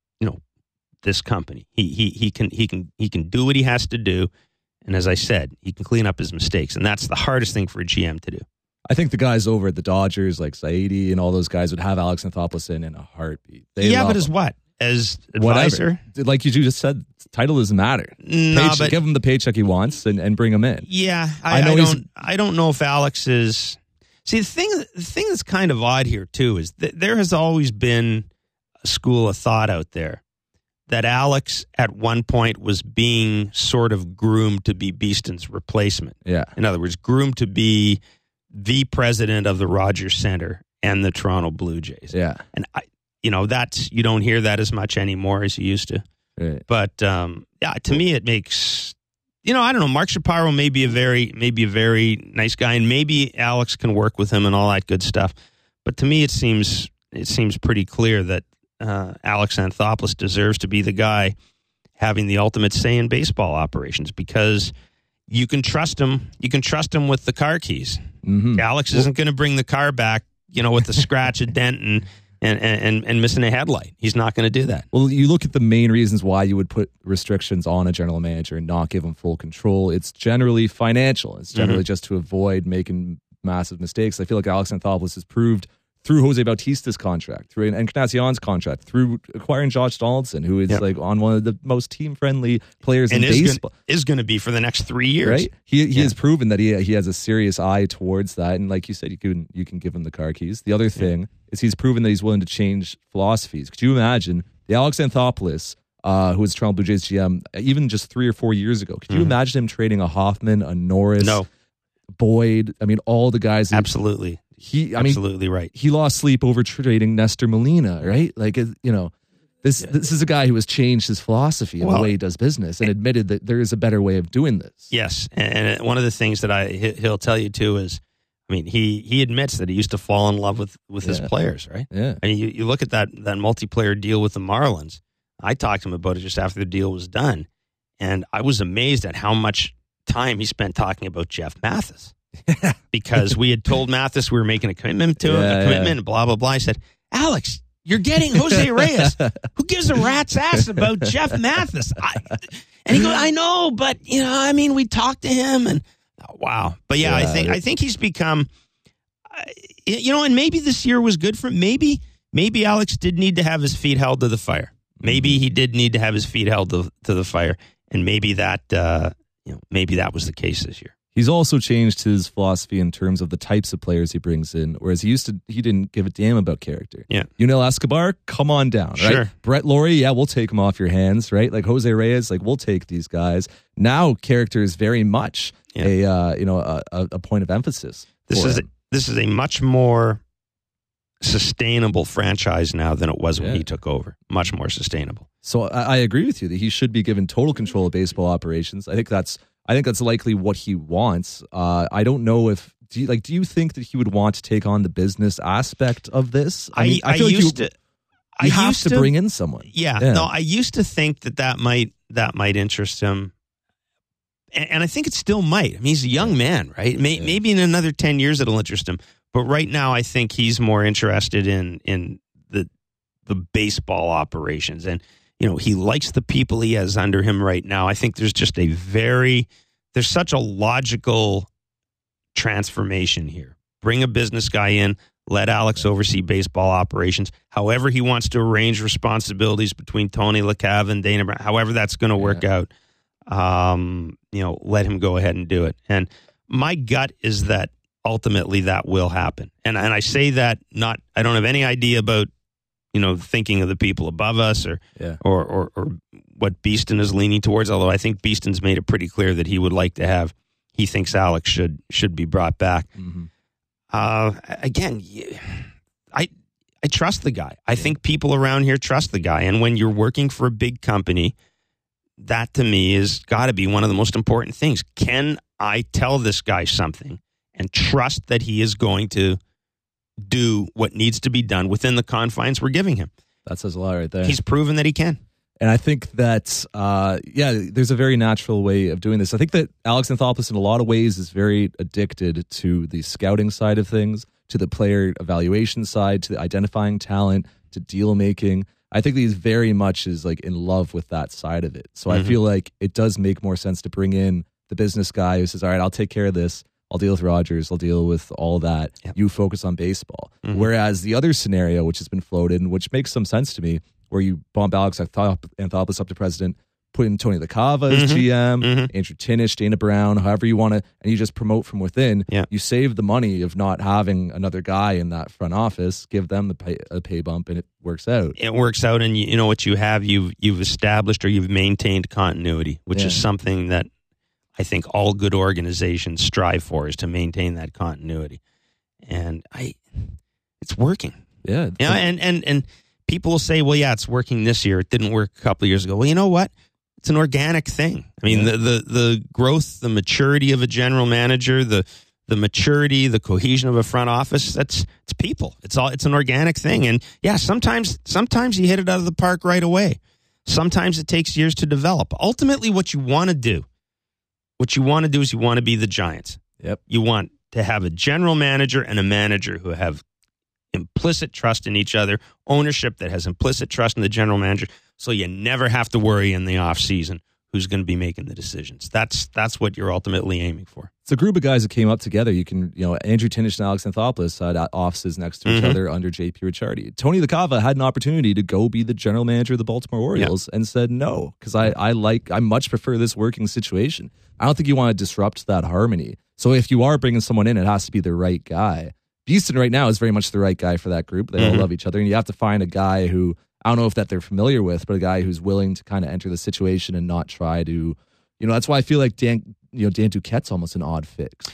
This company. He can do what he has to do, and as I said, he can clean up his mistakes, and that's the hardest thing for a GM to do. I think the guys over at the Dodgers, like Saidi and all those guys, would have Alex Anthopoulos in a heartbeat. But as what? As advisor? Whatever. Like you just said, title doesn't matter. But give him the paycheck he wants and bring him in. Yeah, I don't know if Alex is. See, the thing that's kind of odd here too is that there has always been a school of thought out there that Alex at one point was being sort of groomed to be Beeston's replacement. Yeah. In other words, groomed to be the president of the Rogers Center and the Toronto Blue Jays. Yeah. And you don't hear that as much anymore as you used to. Right. But to me it makes I don't know, Mark Shapiro may be a very nice guy, and maybe Alex can work with him and all that good stuff. But to me it seems pretty clear that Alex Anthopoulos deserves to be the guy having the ultimate say in baseball operations because you can trust him. You can trust him with the car keys. Mm-hmm. Alex isn't going to bring the car back, with a scratch, a dent, and missing a headlight. He's not going to do that. Well, you look at the main reasons why you would put restrictions on a general manager and not give him full control. It's generally financial. It's generally just to avoid making massive mistakes. I feel like Alex Anthopoulos has proved through Jose Bautista's contract, through Encarnacion's contract, through acquiring Josh Donaldson, who is like on one of the most team-friendly players in baseball. Is going to be for the next 3 years. Right? He has proven that he has a serious eye towards that. And like you said, you can give him the car keys. The other thing is he's proven that he's willing to change philosophies. Could you imagine the Alex Anthopoulos, who was Toronto Blue Jays GM, even just 3 or 4 years ago, could you imagine him trading a Hoffman, a Norris, Boyd. I mean, all the guys. Absolutely. Absolutely right. He lost sleep over trading Nestor Molina, right? Like, this is a guy who has changed his philosophy and the way he does business and admitted that there is a better way of doing this. Yes. And one of the things that he'll tell you too is, I mean, he admits that he used to fall in love with his players, right? Yeah. I mean, you look at that multiplayer deal with the Marlins. I talked to him about it just after the deal was done, and I was amazed at how much time he spent talking about Jeff Mathis. Because we had told Mathis we were making a commitment to him, and blah, blah, blah. I said, Alex, you're getting Jose Reyes. Who gives a rat's ass about Jeff Mathis? And he goes, I know, but, I mean, we talked to him, and wow. But yeah, I think he's become, and maybe this year was good for him. Maybe Alex did need to have his feet held to the fire. Maybe he did need to have his feet held to the fire, and maybe that was the case this year. He's also changed his philosophy in terms of the types of players he brings in, whereas he didn't give a damn about character. Yeah. Yunel Escobar, come on down, right? Sure. Brett Laurie, we'll take him off your hands, right? Like Jose Reyes, like we'll take these guys. Now character is very much a point of emphasis. This is a much more sustainable franchise now than it was when he took over. Much more sustainable. So I agree with you that he should be given total control of baseball operations. I think that's likely what he wants. I don't know if do you think that he would want to take on the business aspect of this? I feel like you have to bring in someone. Yeah. No, I used to think that might interest him. And I think it still might. I mean, he's a young man, right? Maybe in another 10 years it'll interest him. But right now, I think he's more interested in the baseball operations, and he likes the people he has under him right now. I think there's just there's such a logical transformation here. Bring a business guy in, let Alex oversee baseball operations. However he wants to arrange responsibilities between Tony LaCava and Dana Brown, however that's going to work out. Let him go ahead and do it. And my gut is that ultimately that will happen. And I say that I don't have any idea about, thinking of the people above us or what Beeston is leaning towards, although I think Beeston's made it pretty clear that he thinks Alex should be brought back. Mm-hmm. Again, I trust the guy. I think people around here trust the guy. And when you're working for a big company, that to me is got to be one of the most important things. Can I tell this guy something and trust that he is going to do what needs to be done within the confines we're giving him? That says a lot right there. He's proven that he can. And I think that, there's a very natural way of doing this. I think that Alex Anthopoulos in a lot of ways is very addicted to the scouting side of things, to the player evaluation side, to the identifying talent, to deal making. I think he's very much is like in love with that side of it. So I feel like it does make more sense to bring in the business guy who says, all right, I'll take care of this. I'll deal with Rogers. I'll deal with all that. Yep. You focus on baseball. Mm-hmm. Whereas the other scenario, which has been floated, and which makes some sense to me, where you bump Alex Anthopoulos up to president, put in Tony LaCava as GM, Andrew Tinnish, Dana Brown, however you want to, and you just promote from within. Yeah. You save the money of not having another guy in that front office, give them a pay bump, and it works out. It works out, and you know what you have? You've established or you've maintained continuity, which is something that I think all good organizations strive for, is to maintain that continuity. And it's working. Yeah. And people will say, well, yeah, it's working this year. It didn't work a couple of years ago. Well, you know what? It's an organic thing. I mean, the growth, the maturity of a general manager, the maturity, the cohesion of a front office, it's people. It's an organic thing. And yeah, sometimes you hit it out of the park right away. Sometimes it takes years to develop. Ultimately, what you want to do is you want to be the Giants. Yep. You want to have a general manager and a manager who have implicit trust in each other, ownership that has implicit trust in the general manager, so you never have to worry in the off season who's going to be making the decisions. That's what you're ultimately aiming for. It's a group of guys that came up together. You can, Andrew Tinnish and Alex Anthopoulos had offices next to each other under JP Ricciardi. Tony LaCava had an opportunity to go be the general manager of the Baltimore Orioles and said no, because I much prefer this working situation. I don't think you want to disrupt that harmony. So if you are bringing someone in, it has to be the right guy. Beeston right now is very much the right guy for that group. They all love each other, and you have to find a guy who, I don't know if that they're familiar with, but a guy who's willing to kind of enter the situation and not try to, that's why I feel like Dan Duquette's almost an odd fix.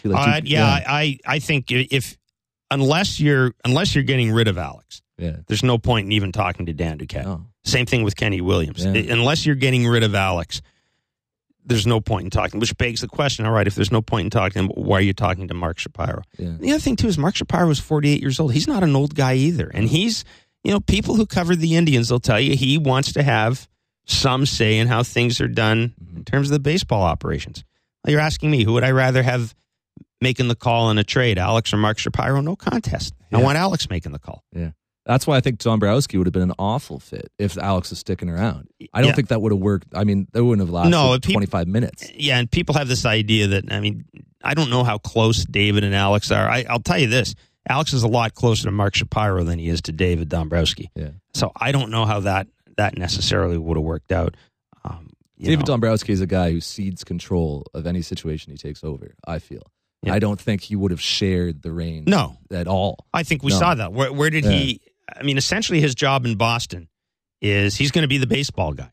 I think unless you're getting rid of Alex, there's no point in even talking to Dan Duquette. No. Same thing with Kenny Williams. Unless you're getting rid of Alex, there's no point in talking, which begs the question, all right, if there's no point in talking to him, why are you talking to Mark Shapiro? Yeah. The other thing, too, is Mark Shapiro is 48 years old. He's not an old guy either. And he's, people who cover the Indians, they'll tell you he wants to have some say in how things are done in terms of the baseball operations. Well, you're asking me, who would I rather have making the call on a trade, Alex or Mark Shapiro? No contest. I want Alex making the call. Yeah. That's why I think Dombrowski would have been an awful fit if Alex was sticking around. I don't think that would have worked. I mean, that wouldn't have lasted 25 minutes. Yeah, and people have this idea that, I don't know how close David and Alex are. I'll tell you this. Alex is a lot closer to Mark Shapiro than he is to David Dombrowski. Yeah. So I don't know how that necessarily would have worked out. David Dombrowski is a guy who cedes control of any situation he takes over, I feel. Yeah. I don't think he would have shared the reins at all. I think we saw that. Where did he... essentially his job in Boston is he's going to be the baseball guy.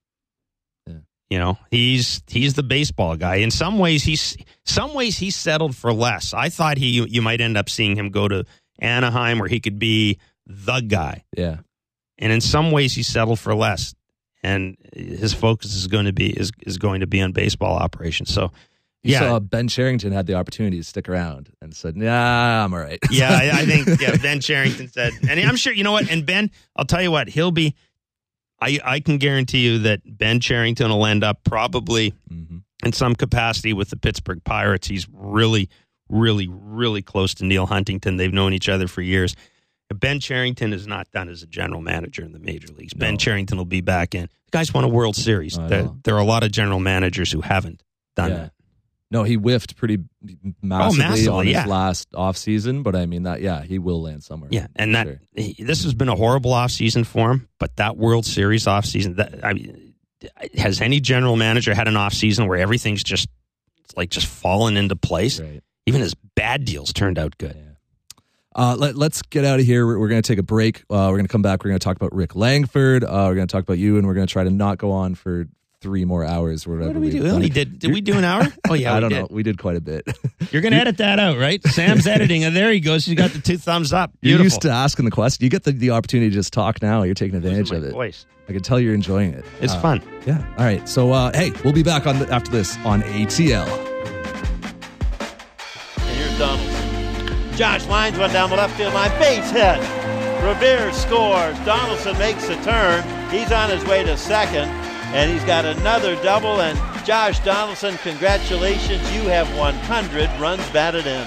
Yeah. He's the baseball guy. In some ways he's settled for less. I thought you might end up seeing him go to Anaheim where he could be the guy. Yeah. And in some ways he's settled for less. And his focus is going to be on baseball operations. So You saw Ben Cherington had the opportunity to stick around and said, "Nah, I'm all right." Yeah, I think Ben Cherington said, and I'm sure, you know what? And Ben, I'll tell you what, he'll be. I can guarantee you that Ben Cherington will end up probably in some capacity with the Pittsburgh Pirates. He's really, really, really close to Neil Huntington. They've known each other for years. Ben Cherington is not done as a general manager in the major leagues. Ben Cherington will be back in. The guy's won a World Series. There are a lot of general managers who haven't done that. No, he whiffed pretty massively on his last offseason, but he will land somewhere. Yeah, and this has been a horrible offseason for him, but that World Series offseason, has any general manager had an offseason where everything's just fallen into place? Right. Even his bad deals turned out good. Yeah. Let's get out of here. We're going to take a break. We're going to come back. We're going to talk about Rick Langford. We're going to talk about you, and we're going to try to not go on for 3 more hours. Or whatever. What did we do? Did we do an hour? Oh, yeah, I don't know. We did quite a bit. You're going to edit that out, right? Sam's editing, and there he goes. You got the 2 thumbs up. Beautiful. You're used to asking the question. You get the opportunity to just talk now. You're taking advantage of it. Voice. I can tell you're enjoying it. It's fun. Yeah. All right. So, hey, we'll be back after this on ATL. And here's Donaldson. Josh lines one down the left field line. Base hit. Revere scores. Donaldson makes a turn. He's on his way to second. And he's got another double. And Josh Donaldson, congratulations. You have 100 runs batted in.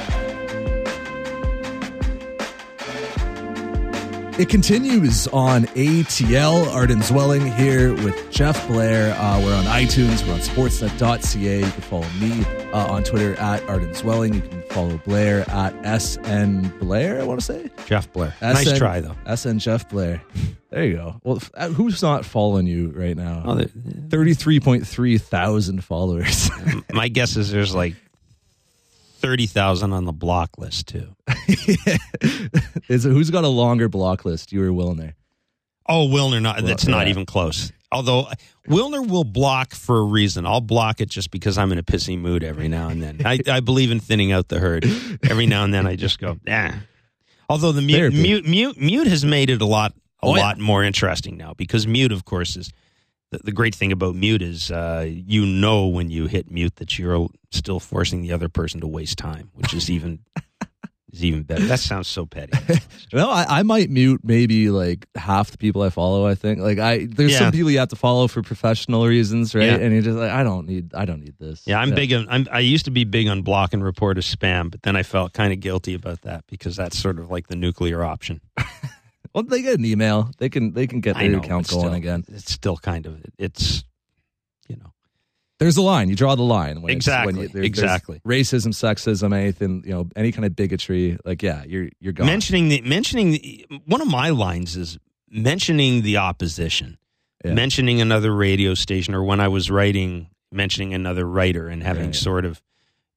It continues on ATL. Arden Zwelling here with Jeff Blair. We're on iTunes. We're on sportsnet.ca. You can follow me on Twitter at Arden Zwelling. You can follow Blair at SN Blair, I want to say. Jeff Blair. Nice try, though. SN Jeff Blair. There you go. Well, who's not following you right now? 33.3 thousand followers. My guess is there's like 30,000 on the block list, too. Who's got a longer block list, you or Wilner? Oh, Wilner, that's not even close. Although Wilner will block for a reason. I'll block it just because I'm in a pissy mood every now and then. I believe in thinning out the herd. Every now and then I just go, Although the mute has made it a lot more interesting now, because mute, of course, is the great thing about mute is when you hit mute that you're still forcing the other person to waste time, which is even better. That sounds so petty. No, I might mute maybe like half the people I follow. I think there's some people you have to follow for professional reasons, right? Yeah. And you're just like, I don't need this. Yeah, I used to be big on block and report as spam, but then I felt kind of guilty about that because that's sort of like the nuclear option. Well, they get an email. They can get their account going again. It's still kind of There's a line. You draw the line. When exactly. There's racism, sexism, anything, any kind of bigotry. You're gone. Mentioning one of my lines is mentioning the opposition, mentioning another radio station, or when I was writing, mentioning another writer and having sort of,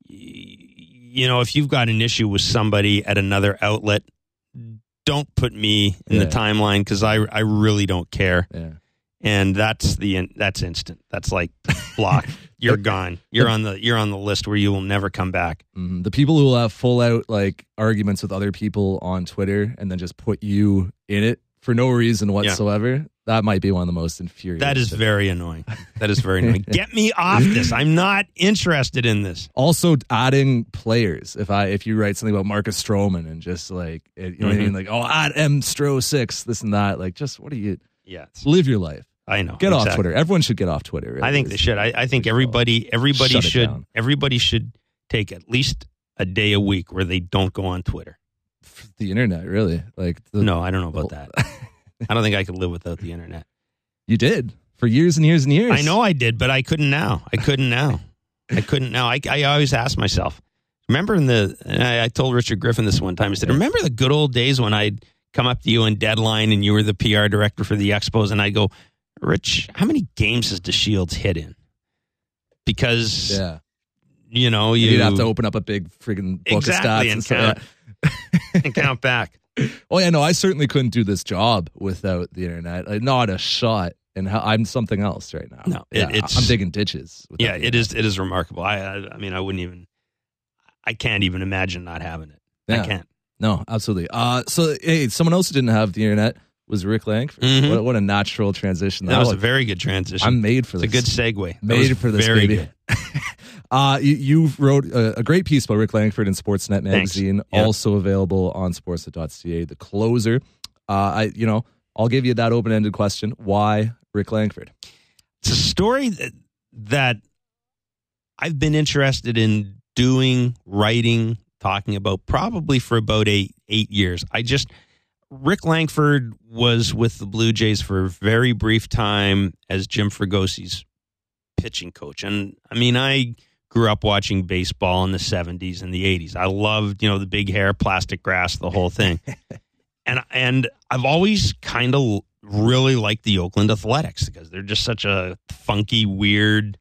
if you've got an issue with somebody at another outlet, don't put me in the timeline because I really don't care. Yeah. And that's instant. That's like block. you're gone. You're on the list where you will never come back. The people who will have full out like arguments with other people on Twitter and then just put you in it for no reason whatsoever. That might be one of the most infuriating. That is very annoying. That is very annoying. Get me off this. I'm not interested in this. Also, adding players. If you write something about Marcus Stroman and just like you know what I mean, like add M Stro 6, this and that. Like, just what are you? Yeah, live your life. I know. Get off Twitter. Everyone should get off Twitter. Really. I think they should. I think everybody should take at least a day a week where they don't go on Twitter. The internet, really? Like no, I don't know about that. I don't think I could live without the internet. You did for years and years and years. I know I did, but I couldn't now. I always ask myself. Remember I told Richard Griffin this one time. I said, remember the good old days when I'd come up to you in Deadline and you were the PR director for the Expos, and I go, Rich, how many games has DeShields hit in? Because you'd have to open up a big friggin' book of stats and count back. Oh yeah, no, I certainly couldn't do this job without the internet. Not a shot. And I'm something else right now. No, I'm digging ditches. Yeah, it is remarkable. I mean, I can't even imagine not having it. Yeah. I can't. No, absolutely. So hey, someone else who didn't have the internet was Rick Langford. Mm-hmm. What a natural transition that was. A very good transition. I'm made for this. It's a good segue. Made for this, very baby. Good. You wrote a great piece about Rick Langford in Sportsnet magazine, also available on sportsnet.ca. The Closer. I'll give you that open-ended question. Why Rick Langford? It's a story that I've been interested in doing, writing, talking about probably for about eight years. Rick Langford was with the Blue Jays for a very brief time as Jim Fragosi's pitching coach. And I mean, I grew up watching baseball in the 70s and the 80s. I loved, the big hair, plastic grass, the whole thing. and I've always kind of really liked the Oakland Athletics because they're just such a funky, weird,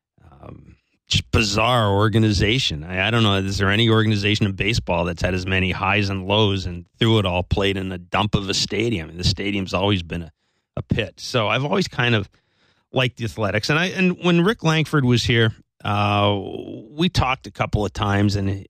just bizarre organization. I don't know. Is there any organization in baseball that's had as many highs and lows and through it all played in the dump of a stadium? And the stadium's always been a pit. So I've always kind of liked the Athletics. And when Rick Langford was here, we talked a couple of times and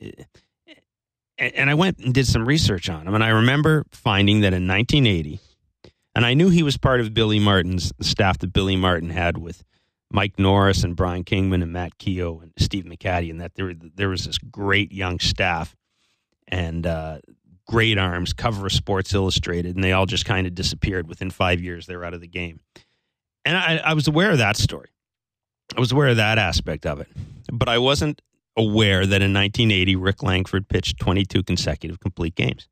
I went and did some research on him. And I remember finding that in 1980, and I knew he was part of Billy Martin's staff that Billy Martin had with Mike Norris and Brian Kingman and Matt Keogh and Steve McCaddy, and that there was this great young staff and great arms, cover of Sports Illustrated, and they all just kind of disappeared. Within 5 years, they were out of the game. And I was aware of that story. I was aware of that aspect of it. But I wasn't aware that in 1980, Rick Langford pitched 22 consecutive complete games.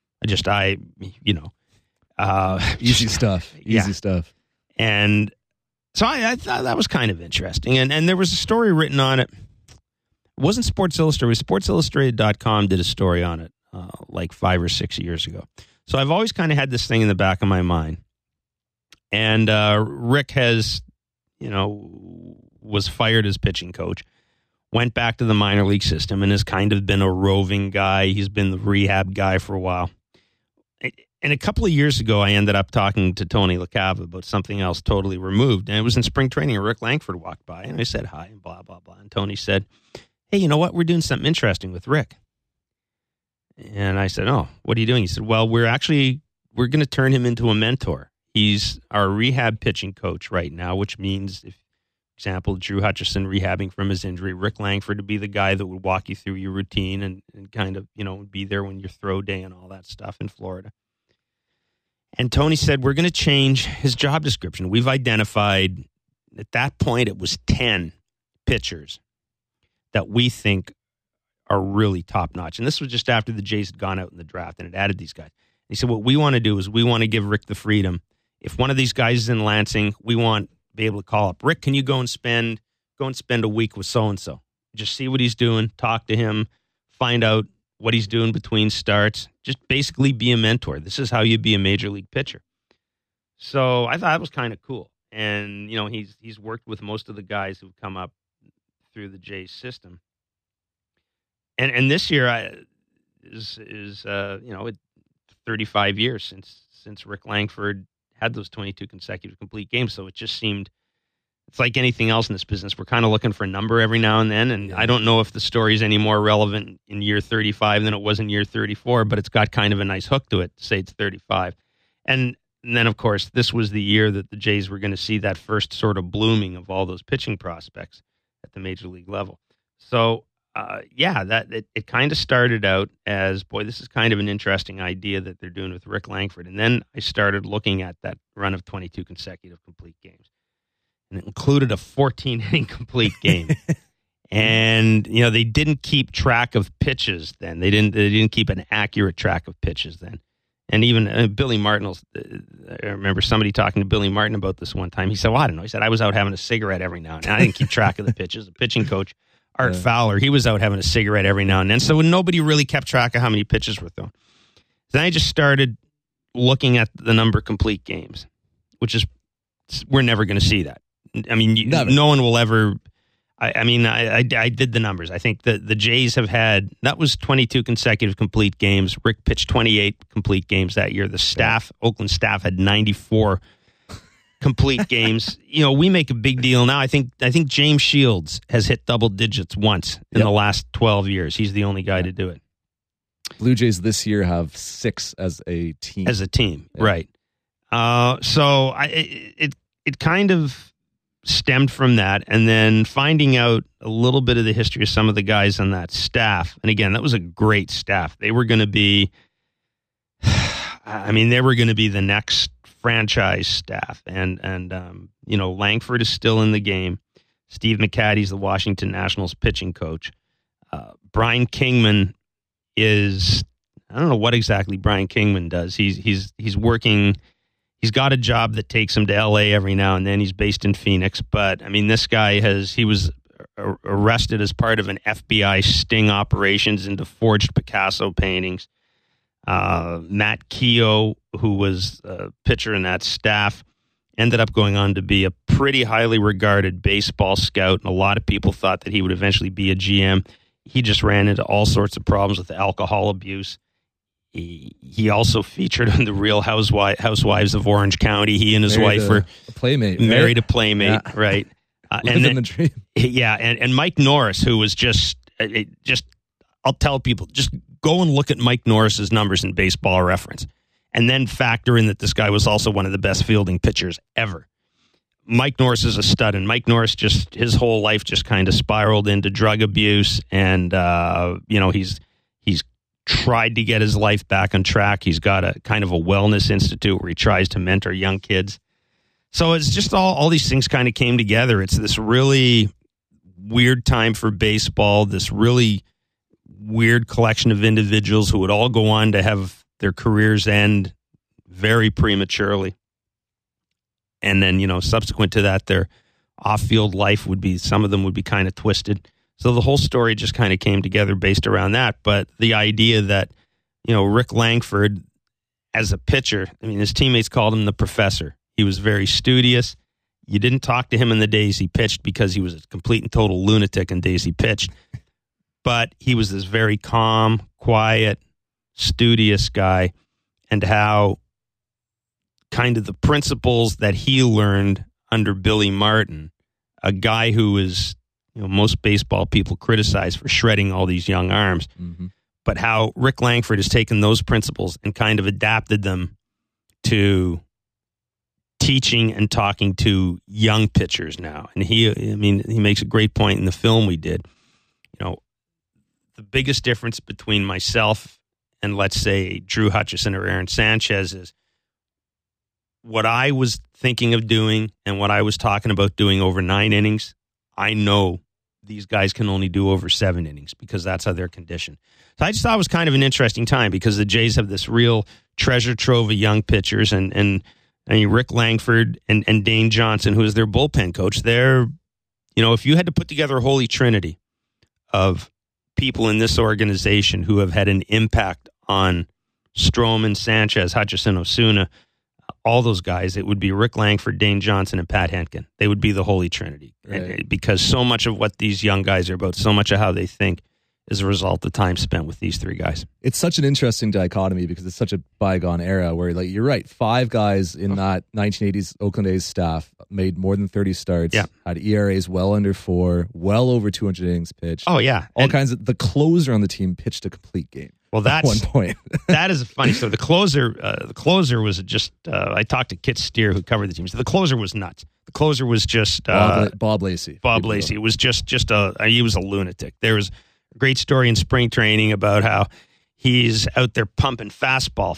Easy stuff. Easy stuff. And so I thought that was kind of interesting. And there was a story written on it. It wasn't Sports Illustrated. It was SportsIllustrated.com did a story on it like 5 or 6 years ago. So I've always kind of had this thing in the back of my mind. And Rick has, was fired as pitching coach, went back to the minor league system, and has kind of been a roving guy. He's been the rehab guy for a while. And a couple of years ago, I ended up talking to Tony LaCava about something else totally removed. And it was in spring training, and Rick Langford walked by, and I said hi, and blah, blah, blah. And Tony said, hey, you know what? We're doing something interesting with Rick. And I said, oh, what are you doing? He said, well, we're going to turn him into a mentor. He's our rehab pitching coach right now, which means, for example, Drew Hutchison rehabbing from his injury, Rick Langford to be the guy that would walk you through your routine and kind of, be there when your throw day and all that stuff in Florida. And Tony said, we're going to change his job description. We've identified, at that point, it was 10 pitchers that we think are really top-notch. And this was just after the Jays had gone out in the draft and had added these guys. And he said, what we want to do is we want to give Rick the freedom. If one of these guys is in Lansing, we want to be able to call up, Rick, can you go and spend a week with so-and-so? Just see what he's doing, talk to him, find out what he's doing between starts. Just basically be a mentor. This is how you be a major league pitcher. So I thought that was kind of cool. And, he's worked with most of the guys who've come up through the Jays system. And this year is 35 years since Rick Langford had those 22 consecutive complete games. So it just seemed it's like anything else in this business. We're kind of looking for a number every now and then, and I don't know if the story is any more relevant in year 35 than it was in year 34, but it's got kind of a nice hook to it to say it's 35. And then, of course, this was the year that the Jays were going to see that first sort of blooming of all those pitching prospects at the major league level. So, it kind of started out as, boy, this is kind of an interesting idea that they're doing with Rick Langford. And then I started looking at that run of 22 consecutive complete games. And it included a 14-inning complete game. And, they didn't keep track of pitches then. They didn't keep an accurate track of pitches then. And even Billy Martin, I remember somebody talking to Billy Martin about this one time. He said, well, I don't know. He said, I was out having a cigarette every now and then. I didn't keep track of the pitches. The pitching coach, Art Fowler, he was out having a cigarette every now and then. So nobody really kept track of how many pitches were thrown. Then I just started looking at the number of complete games, which is, we're never going to see that. I mean, no one will ever. I did the numbers. I think the Jays have had, that was 22 consecutive complete games. Rick pitched 28 complete games that year. The Oakland staff had 94 complete games. We make a big deal now. I think James Shields has hit double digits once in the last 12 years. He's the only guy to do it. Blue Jays this year have 6 as a team. Right. So it kind of stemmed from that, and then finding out a little bit of the history of some of the guys on that staff. And again, that was a great staff. They were going to be, the next franchise staff. And Langford is still in the game. Steve McCaddy's the Washington Nationals pitching coach. Brian Kingman is, I don't know what exactly Brian Kingman does. He's working. He's got a job that takes him to L.A. every now and then. He's based in Phoenix. But, this guy he was arrested as part of an FBI sting operations into forged Picasso paintings. Matt Keogh, who was a pitcher in that staff, ended up going on to be a pretty highly regarded baseball scout. And a lot of people thought that he would eventually be a GM. He just ran into all sorts of problems with alcohol abuse. He also featured in the Real Housewives of Orange County. He and his wife were married a playmate, right? And then, the dream. And Mike Norris, who was just I'll tell people, just go and look at Mike Norris's numbers in Baseball Reference, and then factor in that this guy was also one of the best fielding pitchers ever. Mike Norris is a stud, and Mike Norris his whole life just kind of spiraled into drug abuse, and he's tried to get his life back on track. He's got a kind of a wellness institute where he tries to mentor young kids. So it's just all these things kind of came together. It's this really weird time for baseball, this really weird collection of individuals who would all go on to have their careers end very prematurely. And then, subsequent to that, their off-field life some of them would be kind of twisted. So the whole story just kind of came together based around that. But the idea that, Rick Langford, as a pitcher, his teammates called him the professor. He was very studious. You didn't talk to him in the days he pitched because he was a complete and total lunatic in days he pitched. But he was this very calm, quiet, studious guy, and how kind of the principles that he learned under Billy Martin, a guy who was, most baseball people criticize for shredding all these young arms, but how Rick Langford has taken those principles and kind of adapted them to teaching and talking to young pitchers now. And he makes a great point in the film we did. The biggest difference between myself and, let's say, Drew Hutchison or Aaron Sanchez is what I was thinking of doing and what I was talking about doing over 9 innings. I know these guys can only do over 7 innings because that's how they're conditioned. So I just thought it was kind of an interesting time because the Jays have this real treasure trove of young pitchers, and Rick Langford and Dane Johnson, who is their bullpen coach. They're, if you had to put together a holy trinity of people in this organization who have had an impact on Stroman, Sanchez, Hutchison, Osuna, all those guys, it would be Rick Langford, Dane Johnson, and Pat Henkin. They would be the holy trinity. Right. Because so much of what these young guys are about, so much of how they think, as a result of time spent with these three guys. It's such an interesting dichotomy because it's such a bygone era where, like, you're right, 5 guys in that 1980s Oakland A's staff made more than 30 starts, had ERAs well under 4, well over 200 innings pitched. Oh, yeah. All kinds of, the closer on the team pitched a complete game. Well, that's at one point. That is funny. So the closer was just, I talked to Kit Steer, who covered the team. So the closer was nuts. The closer was just Bob Lacey. Bob Lacey. It was just he was a lunatic. There was a great story in spring training about how he's out there pumping fastball,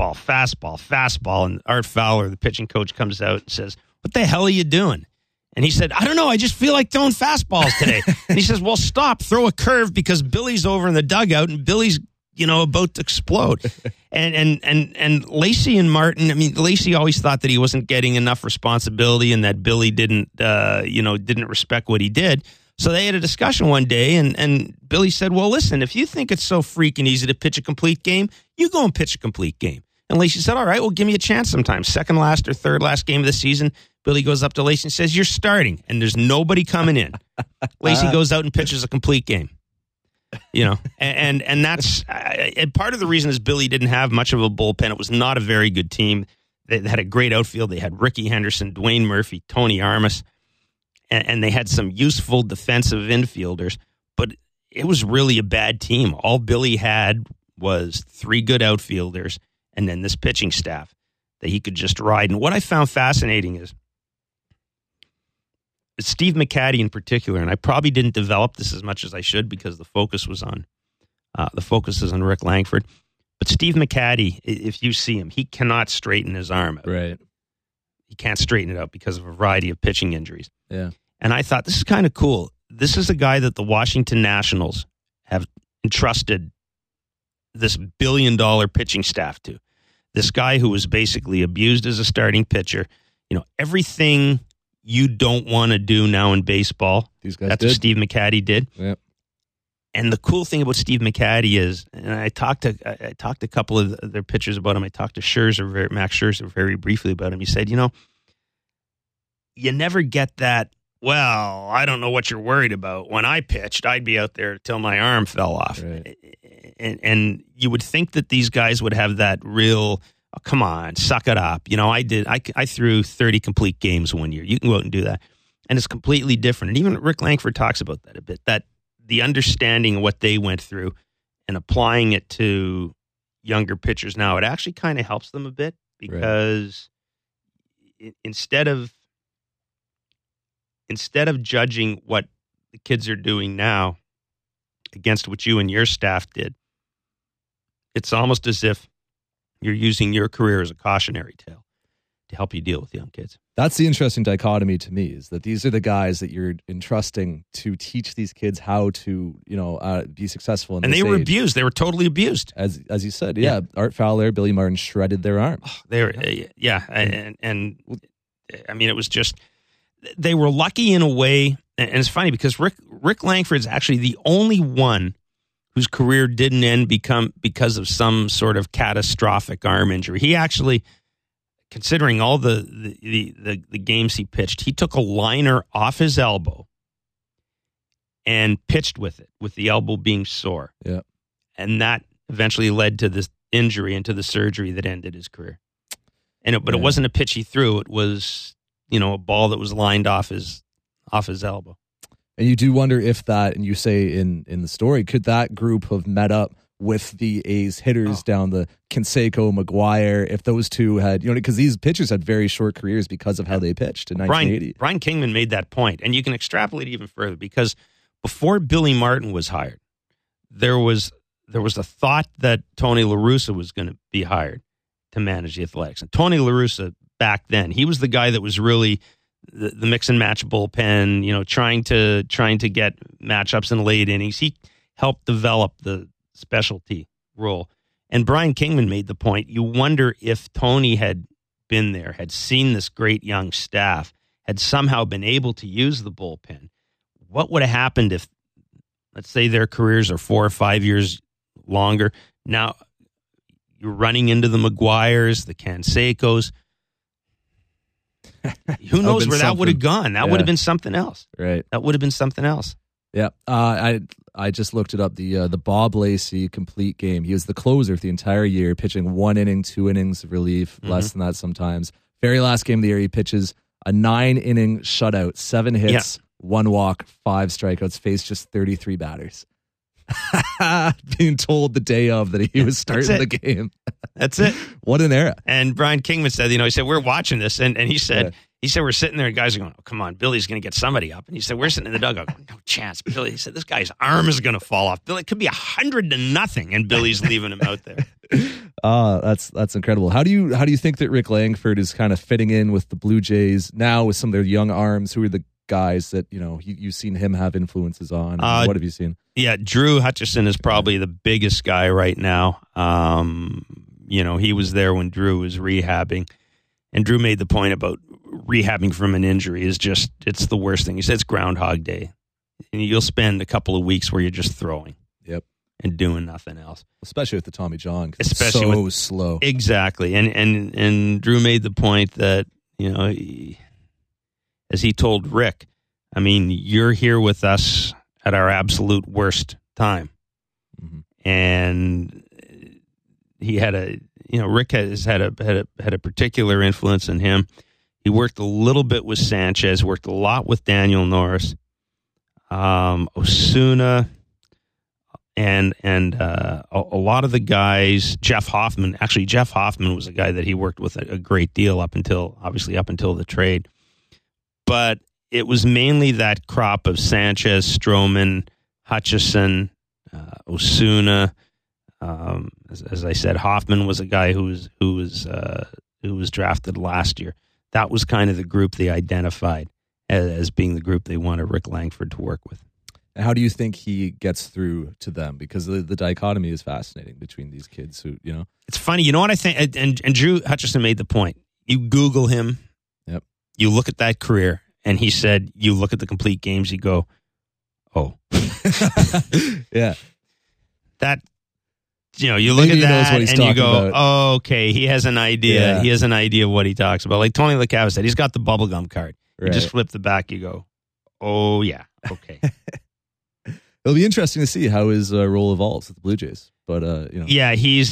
and Art Fowler, the pitching coach, comes out and says, "What the hell are you doing?" And he said, "I don't know. I just feel like throwing fastballs today." And he says, "Well, stop. Throw a curve because Billy's over in the dugout and Billy's, about to explode." And Lacey and Martin, I mean, Lacey always thought that he wasn't getting enough responsibility and that Billy didn't respect what he did. So they had a discussion one day, and Billy said, "Well, listen, if you think it's so freaking easy to pitch a complete game, you go and pitch a complete game." And Lacey said, "All right, well, give me a chance sometime." Second last or third last game of the season, Billy goes up to Lacey and says, "You're starting," and there's nobody coming in. Lacey goes out and pitches a complete game. And that's and part of the reason is Billy didn't have much of a bullpen. It was not a very good team. They had a great outfield. They had Ricky Henderson, Dwayne Murphy, Tony Armas, and they had some useful defensive infielders. But it was really a bad team. All Billy had was 3 good outfielders and then this pitching staff that he could just ride. And what I found fascinating is Steve McCaddy in particular, and I probably didn't develop this as much as I should because the focus is on Rick Langford. But Steve McCaddy, if you see him, he cannot straighten his arm out. Right. He can't straighten it out because of a variety of pitching injuries. Yeah. And I thought, this is kind of cool. This is a guy that the Washington Nationals have entrusted this $1 billion pitching staff to. This guy who was basically abused as a starting pitcher. Everything you don't want to do now in baseball. These guys That's did. what Steve McCaddy did. Yep. And the cool thing about Steve McCaddy is, and I talked to a couple of their pitchers about him. I talked to Max Scherzer very briefly about him. He said, you never get that, well, I don't know what you're worried about. When I pitched, I'd be out there till my arm fell off. Right. And you would think that these guys would have that real, oh, come on, suck it up. I threw 30 complete games one year. You can go out and do that. And it's completely different. And even Rick Langford talks about that a bit, that the understanding of what they went through and applying it to younger pitchers now, it actually kind of helps them a bit because instead of judging what the kids are doing now against what you and your staff did, it's almost as if you're using your career as a cautionary tale to help you deal with young kids. That's the interesting dichotomy to me, is that these are the guys that you're entrusting to teach these kids how to, be successful in and this they were age. abused. They were totally abused. As you said, yeah. Art Fowler, Billy Martin shredded their arm. They were, and I mean, it was just, they were lucky in a way. And it's funny because Rick Langford is actually the only one whose career didn't end because of some sort of catastrophic arm injury. He actually, considering all the games he pitched, he took a liner off his elbow and pitched with it, with the elbow being sore. Yeah. And that eventually led to this injury and to the surgery that ended his career. But it wasn't a pitch he threw. It was, a ball that was lined off his elbow. And you do wonder if that, and you say in the story, could that group have met up with the A's hitters down the Canseco, McGuire, if those two had, because these pitchers had very short careers because of how they pitched in 1980. Brian Kingman made that point, and you can extrapolate even further because before Billy Martin was hired, there was a thought that Tony La Russa was going to be hired to manage the Athletics. And Tony La Russa, back then, he was the guy that was really the mix and match bullpen, trying to get matchups in late innings. He helped develop the specialty role. And Brian Kingman made the point, you wonder if Tony had been there, had seen this great young staff, had somehow been able to use the bullpen. What would have happened if, let's say their careers are 4 or 5 years longer? Now you're running into the McGuires, the Cansecos. Who knows where that would have gone? That would have been something else. Right. That would have been something else. Yeah. I I just looked it up. The Bob Lacey complete game. He was the closer for the entire year, pitching 1 inning, 2 innings of relief, less than that sometimes. Very last game of the year, he pitches a 9-inning shutout, 7 hits, 1 walk, 5 strikeouts, faced just 33 batters. Being told the day of that he was starting the game. That's it. What an era. And Brian Kingman said, he said, we're watching this. And he said, we're sitting there and guys are going, oh, come on, Billy's going to get somebody up. And he said, we're sitting in the dugout going, no chance. Billy, he said, this guy's arm is going to fall off. Billy, it could be 100-0. And Billy's leaving him out there. That's incredible. How do you think that Rick Langford is kind of fitting in with the Blue Jays now with some of their young arms? Who are the guys that, you've seen him have influences on? What have you seen? Yeah, Drew Hutchison is probably the biggest guy right now. He was there when Drew was rehabbing, and Drew made the point about rehabbing from an injury it's the worst thing. He said it's Groundhog Day, and you'll spend a couple of weeks where you're just throwing, and doing nothing else. Especially with the Tommy John, especially it's so slow. Exactly, and Drew made the point that as he told Rick, I mean, you're here with us at our absolute worst time. Mm-hmm. And he had Rick has had a particular influence in him. He worked a little bit with Sanchez, worked a lot with Daniel Norris, Osuna, and a lot of the guys, Jeff Hoffman. Actually, Jeff Hoffman was a guy that he worked with a great deal up until the trade. But it was mainly that crop of Sanchez, Stroman, Hutchison, Osuna. As I said, Hoffman was a guy who was drafted last year. That was kind of the group they identified as being the group they wanted Rick Langford to work with. And how do you think he gets through to them? Because the dichotomy is fascinating between these kids who, It's funny. You know what I think? And Drew Hutchison made the point. You Google him. Yep. You look at that career. And he said, you look at the complete games, you go, oh. Yeah. That, you look at that and you go, oh, okay, he has an idea. Yeah. He has an idea of what he talks about. Like Tony LaCava said, he's got the bubblegum card. Right. You just flip the back, you go, oh, yeah, okay. It'll be interesting to see how his role evolves with the Blue Jays. But, Yeah, he's,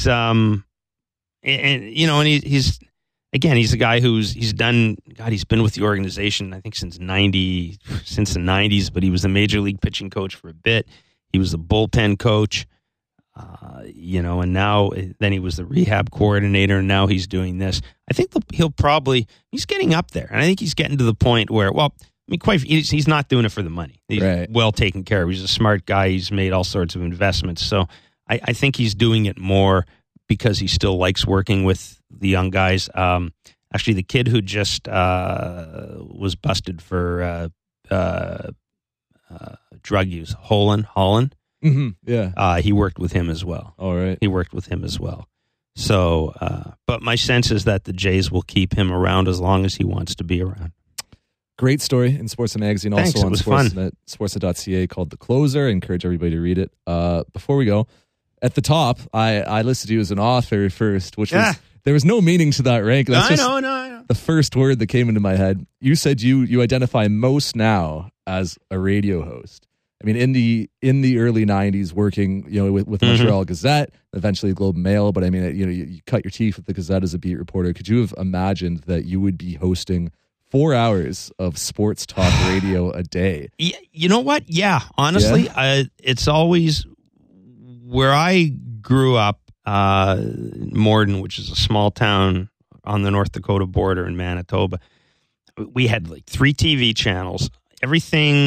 he's... Again, he's a guy he's been with the organization, I think, since the 90s, but he was a major league pitching coach for a bit. He was a bullpen coach, and now then he was the rehab coordinator, and now he's doing this. I think he's getting up there, and I think he's getting to the point where, he's not doing it for the money. He's well taken care of. He's a smart guy. He's made all sorts of investments. So I think he's doing it more because he still likes working with the young guys. Actually, the kid who just was busted for drug use, Holland. Mm-hmm. Yeah. He worked with him as well. All right. He worked with him as well. So, but my sense is that the Jays will keep him around as long as he wants to be around. Great story in Sportsnet Magazine, Thanks, also on Sportsnet, sportsnet.ca, called The Closer. I encourage everybody to read it. Before we go, at the top, I listed you as an author first, which was, there was no meaning to that rank. That's I know. The first word that came into my head. You said you identify most now as a radio host. I mean, in the early 90s, working with Montreal Gazette, eventually Globe and Mail. But I mean, you cut your teeth with the Gazette as a beat reporter. Could you have imagined that you would be hosting 4 hours of sports talk radio a day? You know what? Yeah, honestly, it's always where I grew up. Morden, which is a small town on the North Dakota border in Manitoba. We had like 3 TV channels. Every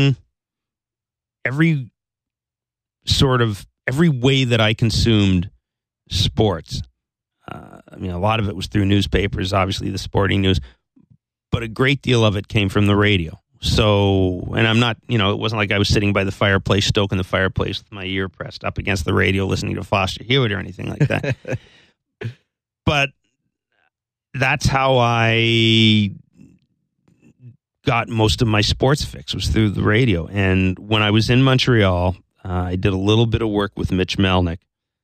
way that I consumed sports. I mean, a lot of it was through newspapers, obviously the sporting news, but a great deal of it came from the radio. So, and I'm not, it wasn't like I was sitting by the fireplace, stoking the fireplace with my ear pressed up against the radio, listening to Foster Hewitt or anything like that. But that's how I got most of my sports fix, was through the radio. And when I was in Montreal, I did a little bit of work with Mitch Melnick,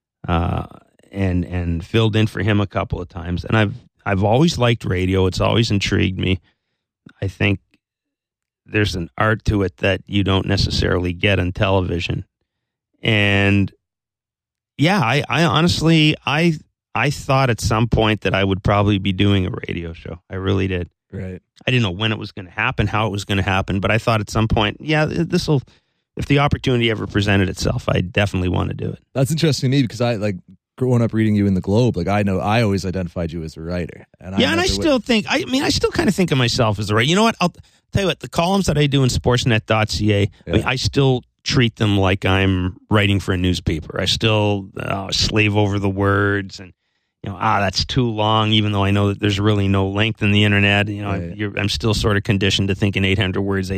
and filled in for him a couple of times. And I've always liked radio. It's always intrigued me. I think there's an art to it that you don't necessarily get on television. And yeah, I honestly, I thought at some point that I would probably be doing a radio show. I really did. Right. I didn't know when it was going to happen, how it was going to happen, but I thought at some point, yeah, if the opportunity ever presented itself, I definitely want to do it. That's interesting to me because I growing up reading you in the Globe, I know I always identified you as a writer. And I still kind of think of myself as a writer. You know what? I'll tell you what, the columns that I do in sportsnet.ca, I still treat them like I'm writing for a newspaper. I still slave over the words and, that's too long, even though I know that there's really no length in the internet. I'm still sort of conditioned to thinking 800 words,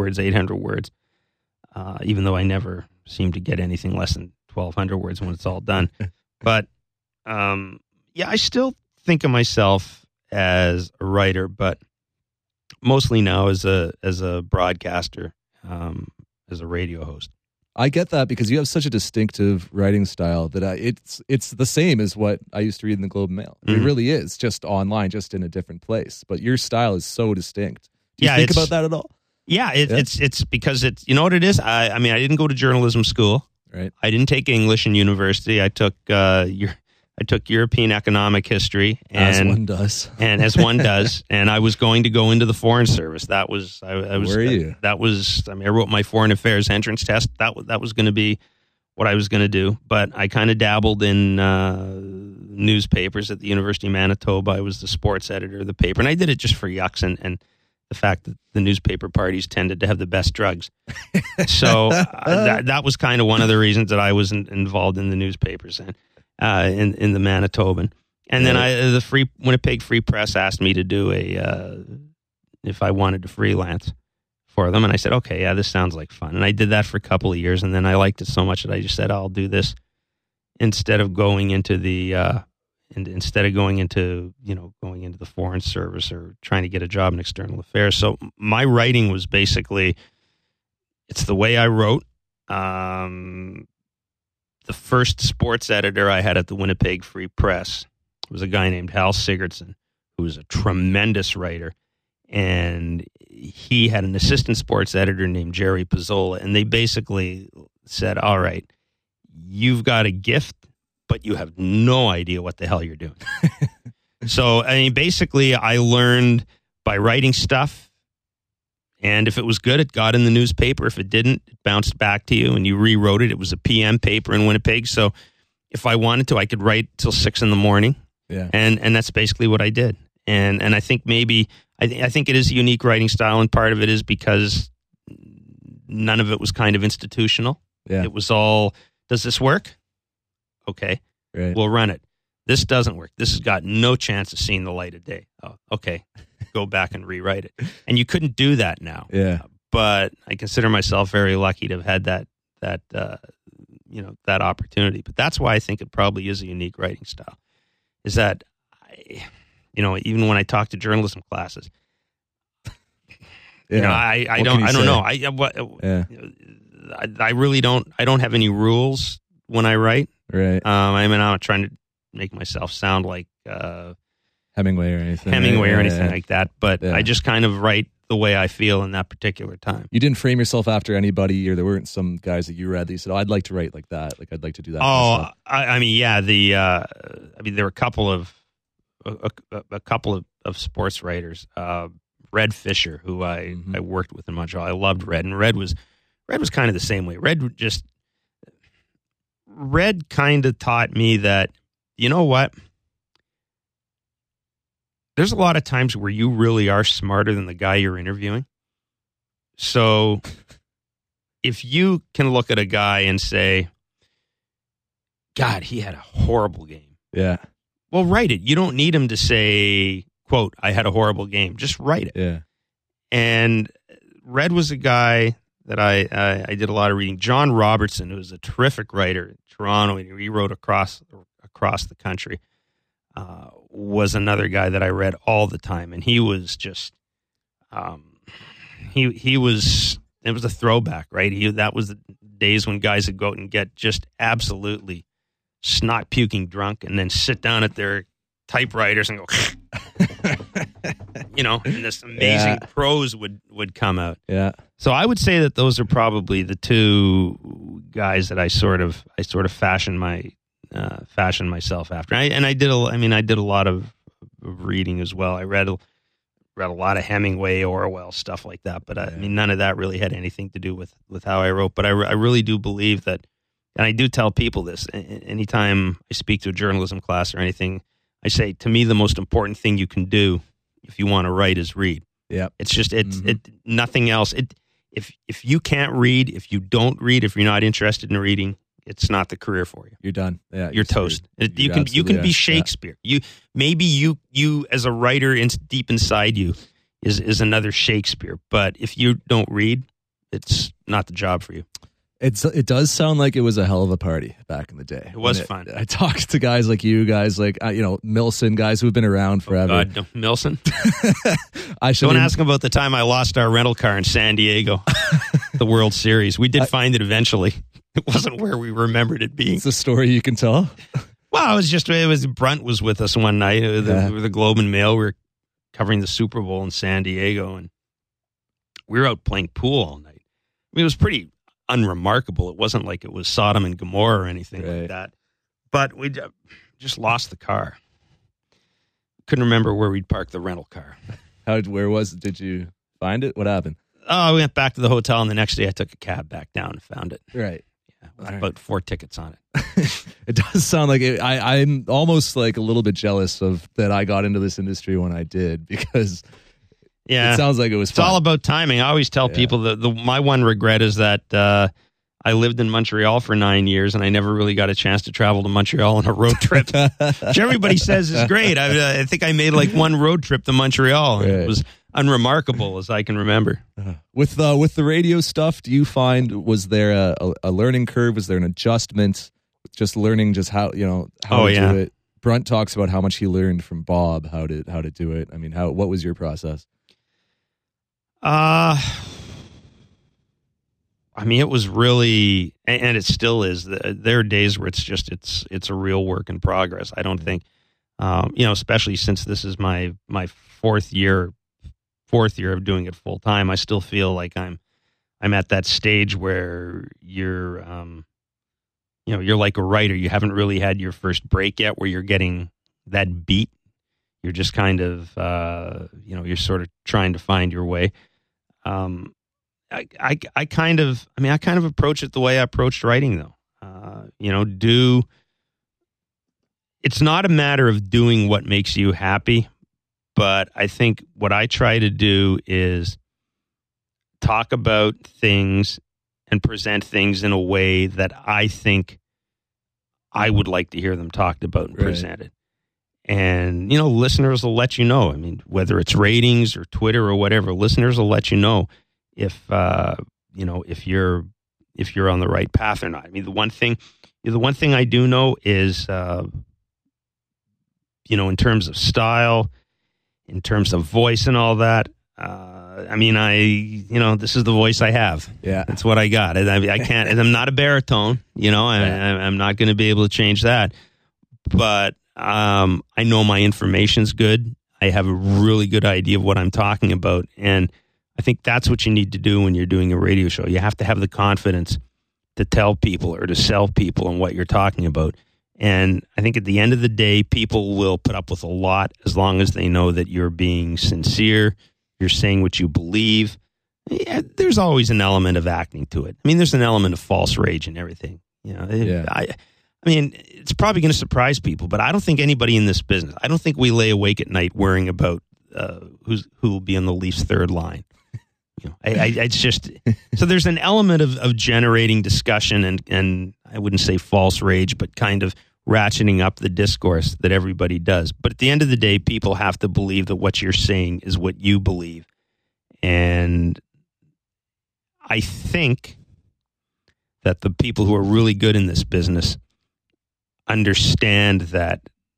even though I never seem to get anything less than 1,200 words when it's all done. But, I still think of myself as a writer, but mostly now as a broadcaster, as a radio host. I get that because you have such a distinctive writing style that it's the same as what I used to read in the Globe and Mail. Mm-hmm. It really is, just online, just in a different place. But your style is so distinct. Do you think about that at all? Yeah, it's because it's, you know what it is? I mean, I didn't go to journalism school. Right. I didn't take English in university. I took European economic history, as one does, and I was going to go into the Foreign Service. That was I was. Where are you? That was. I mean, I wrote my Foreign Affairs entrance test. That was going to be what I was going to do. But I kind of dabbled in newspapers at the University of Manitoba. I was the sports editor of the paper, and I did it just for yucks and the fact that the newspaper parties tended to have the best drugs. So that was kind of one of the reasons that I was involved in the newspapers and. In the Manitoban, and then the Winnipeg Free Press asked me to do if I wanted to freelance for them, and I said, okay, yeah, this sounds like fun, and I did that for a couple of years, and then I liked it so much that I just said, I'll do this instead of going into the going into the Foreign Service or trying to get a job in external affairs. So my writing was basically, it's the way I wrote. The first sports editor I had at the Winnipeg Free Press was a guy named Hal Sigurdsson, who was a tremendous writer. And he had an assistant sports editor named Jerry Pizzola. And they basically said, all right, you've got a gift, but you have no idea what the hell you're doing. So, I mean, basically, I learned by writing stuff. And if it was good, it got in the newspaper. If it didn't, it bounced back to you and you rewrote it. It was a PM paper in Winnipeg. So if I wanted to, I could write till 6 a.m. Yeah. And that's basically what I did. And I think I think it is a unique writing style. And part of it is because none of it was kind of institutional. Yeah. It was all, does this work? Okay. Right. We'll run it. This doesn't work. This has got no chance of seeing the light of day. Oh, okay. Go back and rewrite it. And you couldn't do that now. Yeah. But I consider myself very lucky to have had that opportunity. But that's why I think it probably is a unique writing style. Is that, even when I talk to journalism classes, I don't know. I really don't. I don't have any rules when I write. Right. I'm not trying to make myself sound like Hemingway or anything. Like that. But I just kind of write the way I feel in that particular time. You didn't frame yourself after anybody, or there weren't some guys that you read that you said, "Oh, I'd like to write like that. Like I'd like to do that." Oh, there were a couple of sports writers. Red Fisher, who I worked with in Montreal. I loved Red, and Red was kind of the same way. Red kind of taught me that, you know what? There's a lot of times where you really are smarter than the guy you're interviewing. So if you can look at a guy and say, God, he had a horrible game. Yeah. Well, write it. You don't need him to say, quote, I had a horrible game. Just write it. Yeah. And Red was a guy that I did a lot of reading. John Robertson, who was a terrific writer in Toronto, and he wrote across the country, was another guy that I read all the time. And he was just, he was, it was a throwback, right? That was the days when guys would go out and get just absolutely snot puking drunk and then sit down at their typewriters and go, and this amazing prose would come out. Yeah. So I would say that those are probably the two guys that I sort of fashioned myself after. I did a lot of reading as well. I read a lot of Hemingway, Orwell, stuff like that. But I mean, none of that really had anything to do with how I wrote. But I really do believe that, and I do tell people this anytime I speak to a journalism class or anything. I say, to me, the most important thing you can do if you want to write is read. Yeah, it's just nothing else. If you can't read, if you don't read, if you're not interested in reading, it's not the career for you. You're done. Yeah, you're toast. You can be Shakespeare. You as a writer deep inside you is another Shakespeare. But if you don't read, it's not the job for you. It does sound like it was a hell of a party back in the day. It was fun. I talked to guys like you, guys like Milson, guys who've been around forever. Oh God, no. Milson. Don't ask him about the time I lost our rental car in San Diego, the World Series. We did find it eventually. It wasn't where we remembered it being. It's a story you can tell. Well, it was Brunt was with us one night. The Globe and Mail. We were covering the Super Bowl in San Diego, and we were out playing pool all night. I mean, it was pretty unremarkable. It wasn't like it was Sodom and Gomorrah or anything like that. But we just lost the car. Couldn't remember where we'd parked the rental car. Did you find it? What happened? Oh, we went back to the hotel, and the next day I took a cab back down and found it. Right. Yeah, with about 4 tickets on it. It does sound like it. I'm almost like a little bit jealous of that I got into this industry when I did, because it sounds like it was fun. It's all about timing. I always tell people that my one regret is that I lived in Montreal for 9 years, and I never really got a chance to travel to Montreal on a road trip, which everybody says is great. I think I made like one road trip to Montreal, and it was unremarkable as I can remember. With the radio stuff, do you find, was there a learning curve? Was there an adjustment? Just learning how to do it. Brunt talks about how much he learned from Bob, how to do it. I mean, what was your process? I mean, it was really, and it still is. There are days where it's a real work in progress. I don't think, especially since this is my fourth year of doing it full time. I still feel like I'm at that stage where you're like a writer. You haven't really had your first break yet, where you're getting that beat. You're just kind of, you're sort of trying to find your way. I kind of approach it the way I approached writing, though. It's not a matter of doing what makes you happy, but I think what I try to do is talk about things and present things in a way that I think I would like to hear them talked about and presented. And, listeners will let you know. I mean, whether it's ratings or Twitter or whatever, listeners will let you know if you're on the right path or not. I mean, the one thing I do know is, in terms of style, in terms of voice and all that, this is the voice I have. Yeah. That's what I got. I can't, I'm not a baritone, I'm not going to be able to change that. But I know my information's good. I have a really good idea of what I'm talking about. And I think that's what you need to do when you're doing a radio show. You have to have the confidence to tell people or to sell people on what you're talking about. And I think at the end of the day, people will put up with a lot as long as they know that you're being sincere, you're saying what you believe. Yeah, there's always an element of acting to it. I mean, there's an element of false rage and everything. I mean, it's probably going to surprise people, but I don't think anybody in this business, I don't think we lay awake at night worrying about who will be on the Leafs' third line. It's just, so there's an element of generating discussion and I wouldn't say false rage, but kind of ratcheting up the discourse that everybody does. But at the end of the day, people have to believe that what you're saying is what you believe. And I think that the people who are really good in this business understand that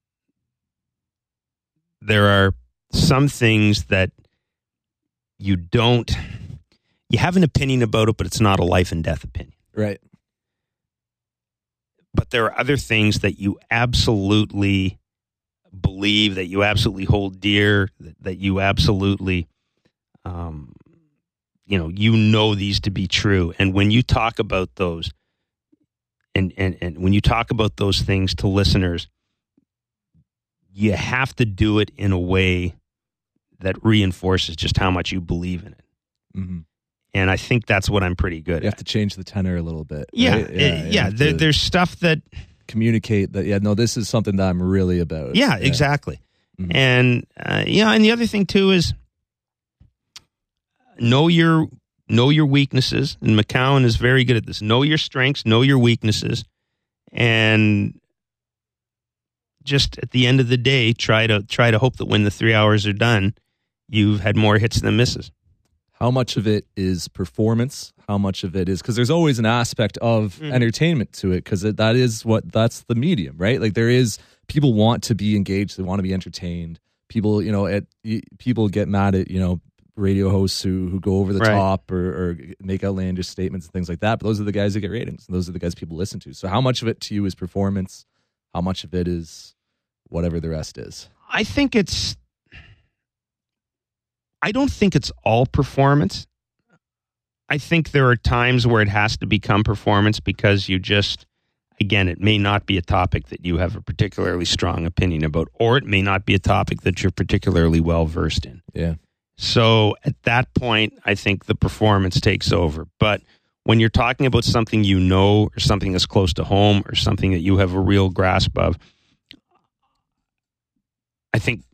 there are some things that you have an opinion about it, but it's not a life and death opinion. Right. But there are other things that you absolutely believe, that you absolutely hold dear, that you absolutely, you know these to be true. And when you talk about those, and when you talk about those things to listeners, you have to do it in a way that reinforces just how much you believe in it. Mm-hmm. And I think that's what I'm pretty good at. You have to change the tenor a little bit. Yeah, right? There's stuff that communicate that. This is something that I'm really about. Yeah, exactly. Mm-hmm. And and the other thing too is know your weaknesses. And McCowan is very good at this. Know your strengths, know your weaknesses, and just at the end of the day, try to hope that when the 3 hours are done, you've had more hits than misses. How much of it is performance? How much of it is, because there's always an aspect of entertainment to it, because that's the medium, right? Like people want to be engaged, they want to be entertained. People, people get mad at radio hosts who go over the top or make outlandish statements and things like that. But those are the guys that get ratings, and those are the guys people listen to. So how much of it to you is performance? How much of it is whatever the rest is? I don't think it's all performance. I think there are times where it has to become performance because it may not be a topic that you have a particularly strong opinion about, or it may not be a topic that you're particularly well versed in. Yeah. So at that point, I think the performance takes over. But when you're talking about something or something that's close to home or something that you have a real grasp of, I think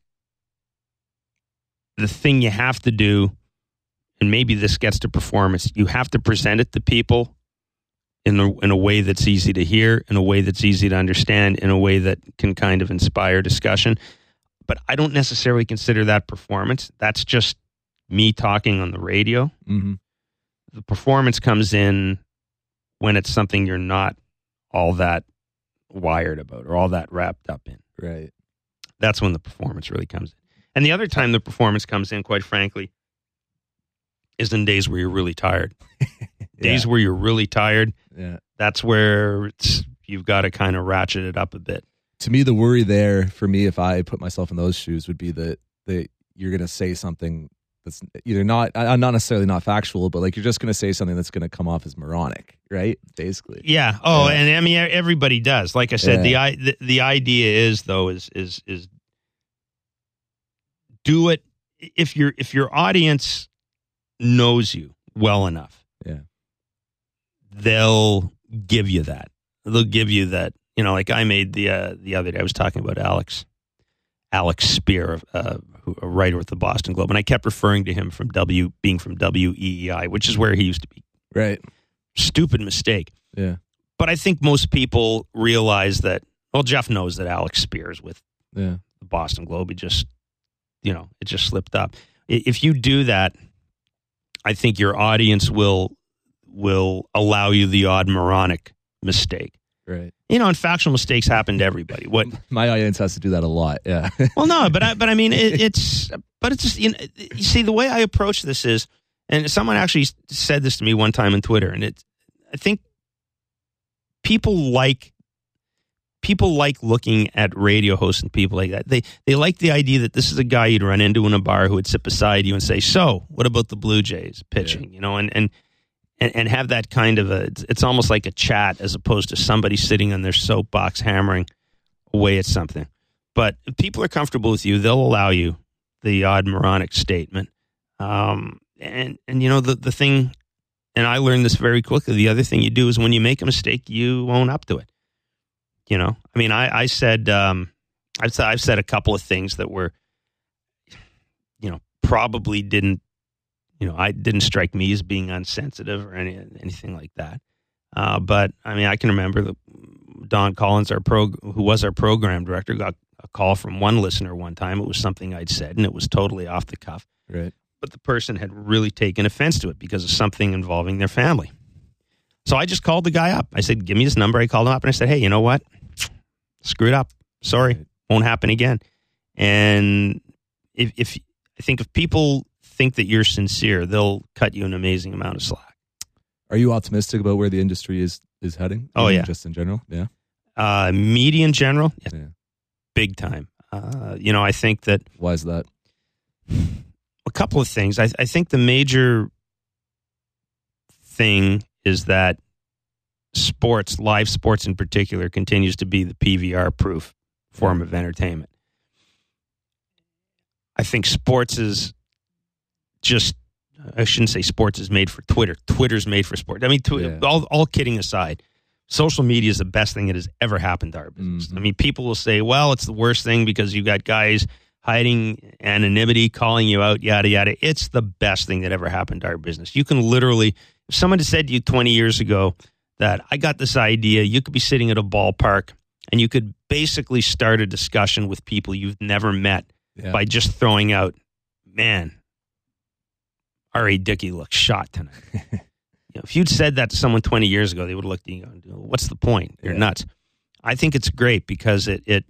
the thing you have to do, and maybe this gets to performance, you have to present it to people in a way that's easy to hear, in a way that's easy to understand, in a way that can kind of inspire discussion. But I don't necessarily consider that performance. That's just me talking on the radio. Mm-hmm. The performance comes in when it's something you're not all that wired about or all that wrapped up in. Right. That's when the performance really comes in. And the other time the performance comes in, quite frankly, is in days where you're really tired. Days where you're really tired, that's where you've got to kind of ratchet it up a bit. To me, the worry there for me, if I put myself in those shoes, would be that you're going to say something that's either not necessarily not factual, but like you're just going to say something that's going to come off as moronic, right? Basically. Yeah. Oh, yeah. And I mean, everybody does. Like I said, the idea is though is do it if your audience knows you well enough. Yeah. They'll give you that. They'll give you that. Like I made the other day, I was talking about Alex Spear, a writer with the Boston Globe, and I kept referring to him being from WEEI, which is where he used to be. Right. Stupid mistake. Yeah. But I think most people realize that. Well, Jeff knows that Alex Spear is with the Boston Globe. He just, it just slipped up. If you do that, I think your audience will allow you the odd moronic mistake. Right. And factual mistakes happen to everybody. What my audience has to do that a lot. Yeah. Well, no, but I mean, it's just, you see, the way I approach this is, and someone actually said this to me one time on Twitter, and I think people like looking at radio hosts and people like that. They like the idea that this is a guy you'd run into in a bar who would sit beside you and say, "So, what about the Blue Jays pitching?" And have that kind of it's almost like a chat as opposed to somebody sitting on their soapbox hammering away at something. But if people are comfortable with you, they'll allow you the odd moronic statement. And the thing, and I learned this very quickly, the other thing you do is when you make a mistake, you own up to it. I mean, I've said a couple of things that were, probably didn't, I didn't strike me as being unsensitive or anything like that. But I mean, I can remember that Don Collins, who was our program director, got a call from one listener one time. It was something I'd said, and it was totally off the cuff. Right. But the person had really taken offense to it because of something involving their family. So I just called the guy up. I said, "Give me his number." I called him up and I said, "Hey, you know what? Screwed up. Sorry, won't happen again." And if people think that you're sincere, they'll cut you an amazing amount of slack. Are you optimistic about where the industry is heading? Oh, yeah. Just in general? Yeah. Media in general? Yeah. Big time. I think that. Why is that? A couple of things. I think the major thing is that sports, live sports in particular, continues to be the PVR-proof form of entertainment. I think sports is just, I shouldn't say sports is made for Twitter. Twitter's made for sport. I mean, all kidding aside, social media is the best thing that has ever happened to our business. Mm-hmm. I mean, people will say, well, it's the worst thing because you got guys hiding anonymity, calling you out, yada, yada. It's the best thing that ever happened to our business. You can literally, if someone had said to you 20 years ago that I got this idea, you could be sitting at a ballpark and you could basically start a discussion with people you've never met by just throwing out, man, R.A. Dickey looks shot tonight. If you'd said that to someone 20 years ago, they would have looked at you and go, what's the point? You're nuts. I think it's great because it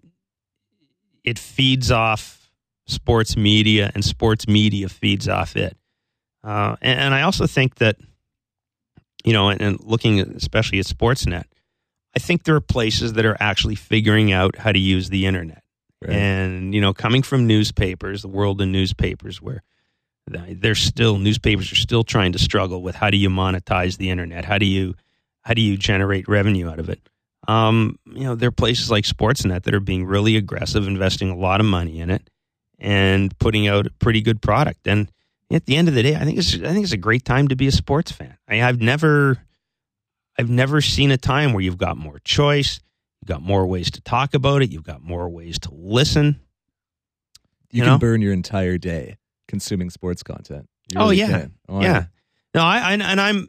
feeds off sports media and sports media feeds off it. And I also think that, and looking especially at Sportsnet, I think there are places that are actually figuring out how to use the internet. Right. And, coming from newspapers, the world of newspapers, where newspapers are still trying to struggle with how do you monetize the internet? How do you generate revenue out of it? There are places like Sportsnet that are being really aggressive, investing a lot of money in it and putting out a pretty good product. And at the end of the day, I think it's a great time to be a sports fan. I've never seen a time where you've got more choice, you've got more ways to talk about it, you've got more ways to listen. You can burn your entire day consuming sports content. You really can. Yeah. No, I'm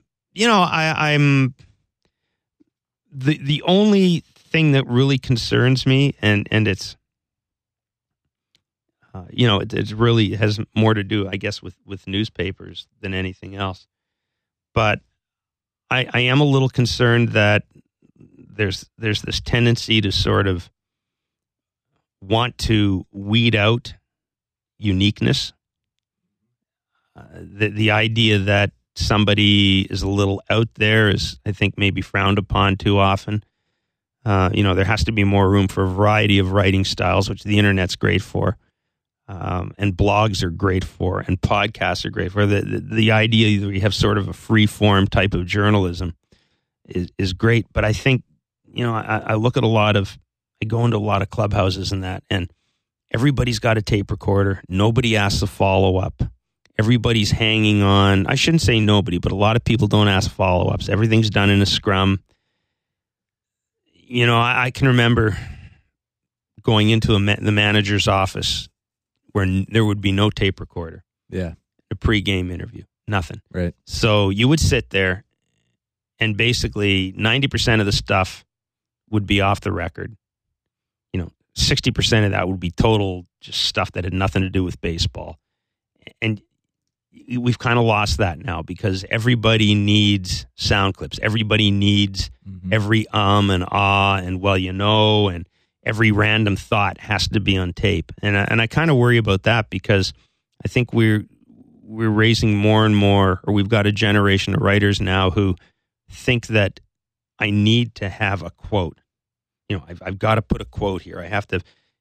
the only thing that really concerns me, and it's it really has more to do, I guess, with newspapers than anything else. But I am a little concerned that there's this tendency to sort of want to weed out uniqueness. The idea that somebody is a little out there is, I think, maybe frowned upon too often. There has to be more room for a variety of writing styles, which the internet's great for, and blogs are great for, and podcasts are great for. The idea that we have sort of a free-form type of journalism is great, but I think, I look at I go into a lot of clubhouses and everybody's got a tape recorder. Nobody asks a follow-up. Everybody's hanging on. I shouldn't say nobody, but a lot of people don't ask follow-ups. Everything's done in a scrum. I can remember going into the manager's office where there would be no tape recorder. Yeah. A pregame interview. Nothing. Right. So you would sit there and basically 90% of the stuff would be off the record. 60% of that would be total just stuff that had nothing to do with baseball. And we've kind of lost that now because everybody needs sound clips. Everybody needs every and ah and and every random thought has to be on tape. And I kind of worry about that because I think we're raising more and more, or we've got a generation of writers now who think that I need to have a quote. I've got to put a quote here. I have to.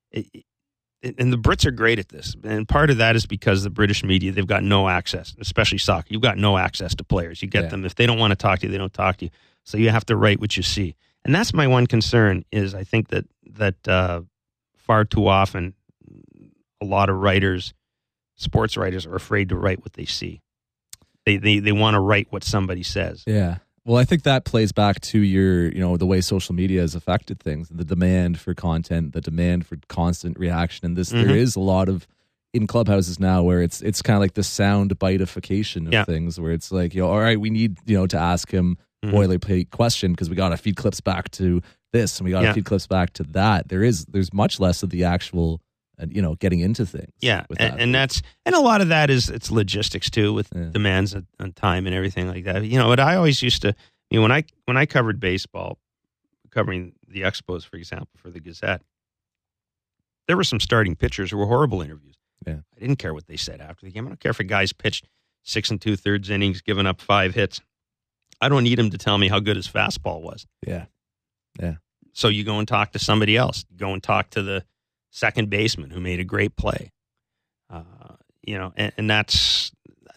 And the Brits are great at this. And part of that is because the British media, they've got no access, especially soccer. You've got no access to players. You get them. If they don't want to talk to you, they don't talk to you. So you have to write what you see. And that's my one concern is I think that far too often a lot of writers, sports writers, are afraid to write what they see. They want to write what somebody says. Yeah. Well, I think that plays back to your, the way social media has affected things, the demand for content, the demand for constant reaction. And there is a lot of in clubhouses now where it's kind of like the sound bite-ification of things where it's like, all right, we need, to ask him boilerplate question because we got to feed clips back to this and we got to feed clips back to that. There's much less of the actual, getting into things. Yeah. And a lot of that is it's logistics too with demands on time and everything like that. But I always used to, when I covered baseball, covering the Expos, for example, for the Gazette, there were some starting pitchers who were horrible interviews. Yeah. I didn't care what they said after the game. I don't care if a guy's pitched 6 2/3 innings, given up 5 hits. I don't need him to tell me how good his fastball was. Yeah. Yeah. So you go and talk to somebody else. Go and talk to the second baseman who made a great play. And that's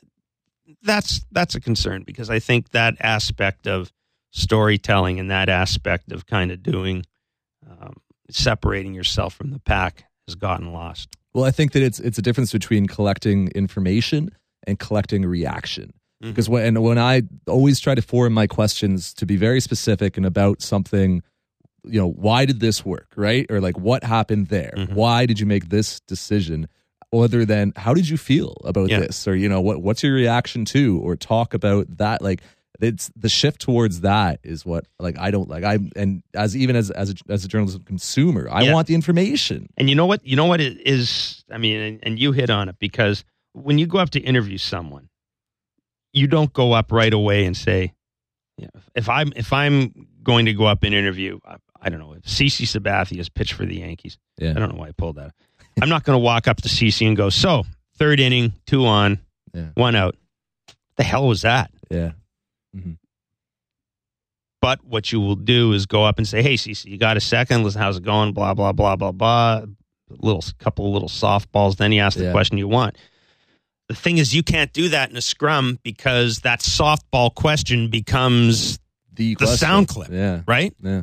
a concern, because I think that aspect of storytelling and that aspect of kind of doing separating yourself from the pack has gotten lost. Well, I think that it's a difference between collecting information and collecting reaction. Because when I always try to form my questions to be very specific and about something, why did this work, right? Or like, what happened there? Why did you make this decision? Other than, how did you feel about this? Or, what's your reaction to? Or talk about that. Like, it's the shift towards that is what, like, I don't like. As a journalism consumer, I want the information. And you know what it is? I mean, and you hit on it, because when you go up to interview someone, you don't go up right away and say, if I'm going to go up and interview, I don't know, if CC Sabathia has pitched for the Yankees. Yeah. I don't know why I pulled that. I'm not going to walk up to CC and go, so, third inning, 2 on, 1 out. The hell was that? Yeah. But what you will do is go up and say, hey, CC, you got a second? Listen, how's it going? Blah, blah, blah, blah, blah. Couple of little softballs. Then you ask the question you want. The thing is, you can't do that in a scrum, because that softball question becomes the sound clip, right? Yeah.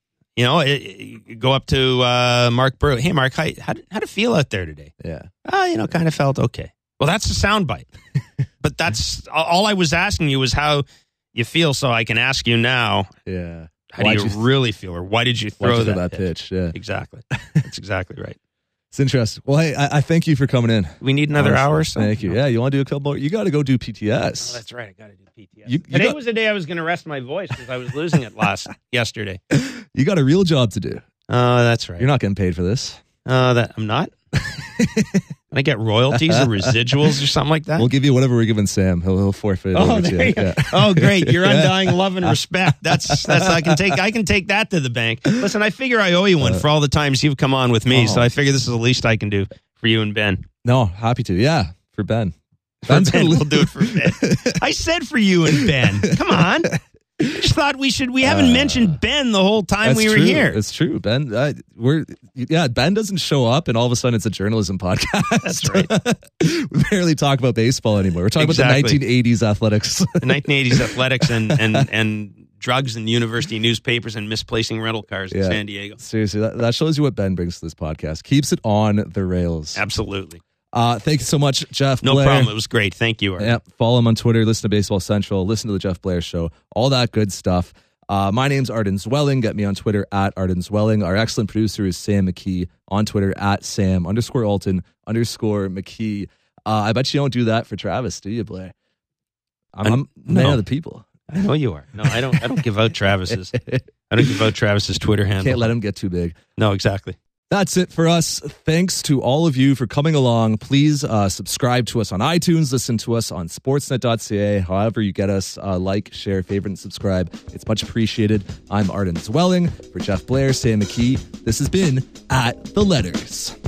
You go up to Mark Burrow. Hey, Mark, how'd it feel out there today? Yeah. Kind of felt okay. Well, that's a sound bite. But that's all I was asking you was how you feel, so I can ask you now. Yeah. How do you really feel, or why did you throw that pitch? Yeah. Exactly. That's exactly right. It's interesting. Well, hey, I thank you for coming in. We need another hour or so. Thank you. Yeah, you want to do a couple more? You got to go do PTS. Oh, that's right. I got to do PTS. Today was the day I was going to rest my voice, because I was losing it yesterday. You got a real job to do. Oh, that's right. You're not getting paid for this. I'm not. Can I get royalties or residuals or something like that? We'll give you whatever we're giving Sam. He'll forfeit it over to you. Yeah. Oh, great. Your undying love and respect. That's I can take that to the bank. Listen, I figure I owe you one for all the times you've come on with me, so I figure this is the least I can do for you and Ben. No, happy to. Yeah, for Ben. We'll do it for Ben. I said for you and Ben. Come on. I just thought we haven't mentioned Ben the whole time we were here. It's true, Ben. Ben doesn't show up, and all of a sudden it's a journalism podcast. That's right. We barely talk about baseball anymore. We're talking about the 1980s athletics. The 1980s athletics and drugs and university newspapers and misplacing rental cars in San Diego. Seriously, that shows you what Ben brings to this podcast. Keeps it on the rails. Absolutely. Thank you so much, Jeff Blair. No problem. It was great. Thank you, Art. Yep. Follow him on Twitter. Listen to Baseball Central. Listen to the Jeff Blair Show. All that good stuff. My name's Arden Zwelling. Get me on Twitter at Arden Zwelling. Our excellent producer is Sam McKee on Twitter at Sam_Alton_McKee. I bet you don't do that for Travis, do you, Blair? I'm man of the people. I know you are. No, I don't give out Travis's. I don't give out Travis's Twitter handle. Can't let him get too big. No, exactly. That's it for us. Thanks to all of you for coming along. Please subscribe to us on iTunes. Listen to us on sportsnet.ca. However you get us, like, share, favorite, and subscribe. It's much appreciated. I'm Arden Zwelling. For Jeff Blair, Sam McKee, this has been At The Letters.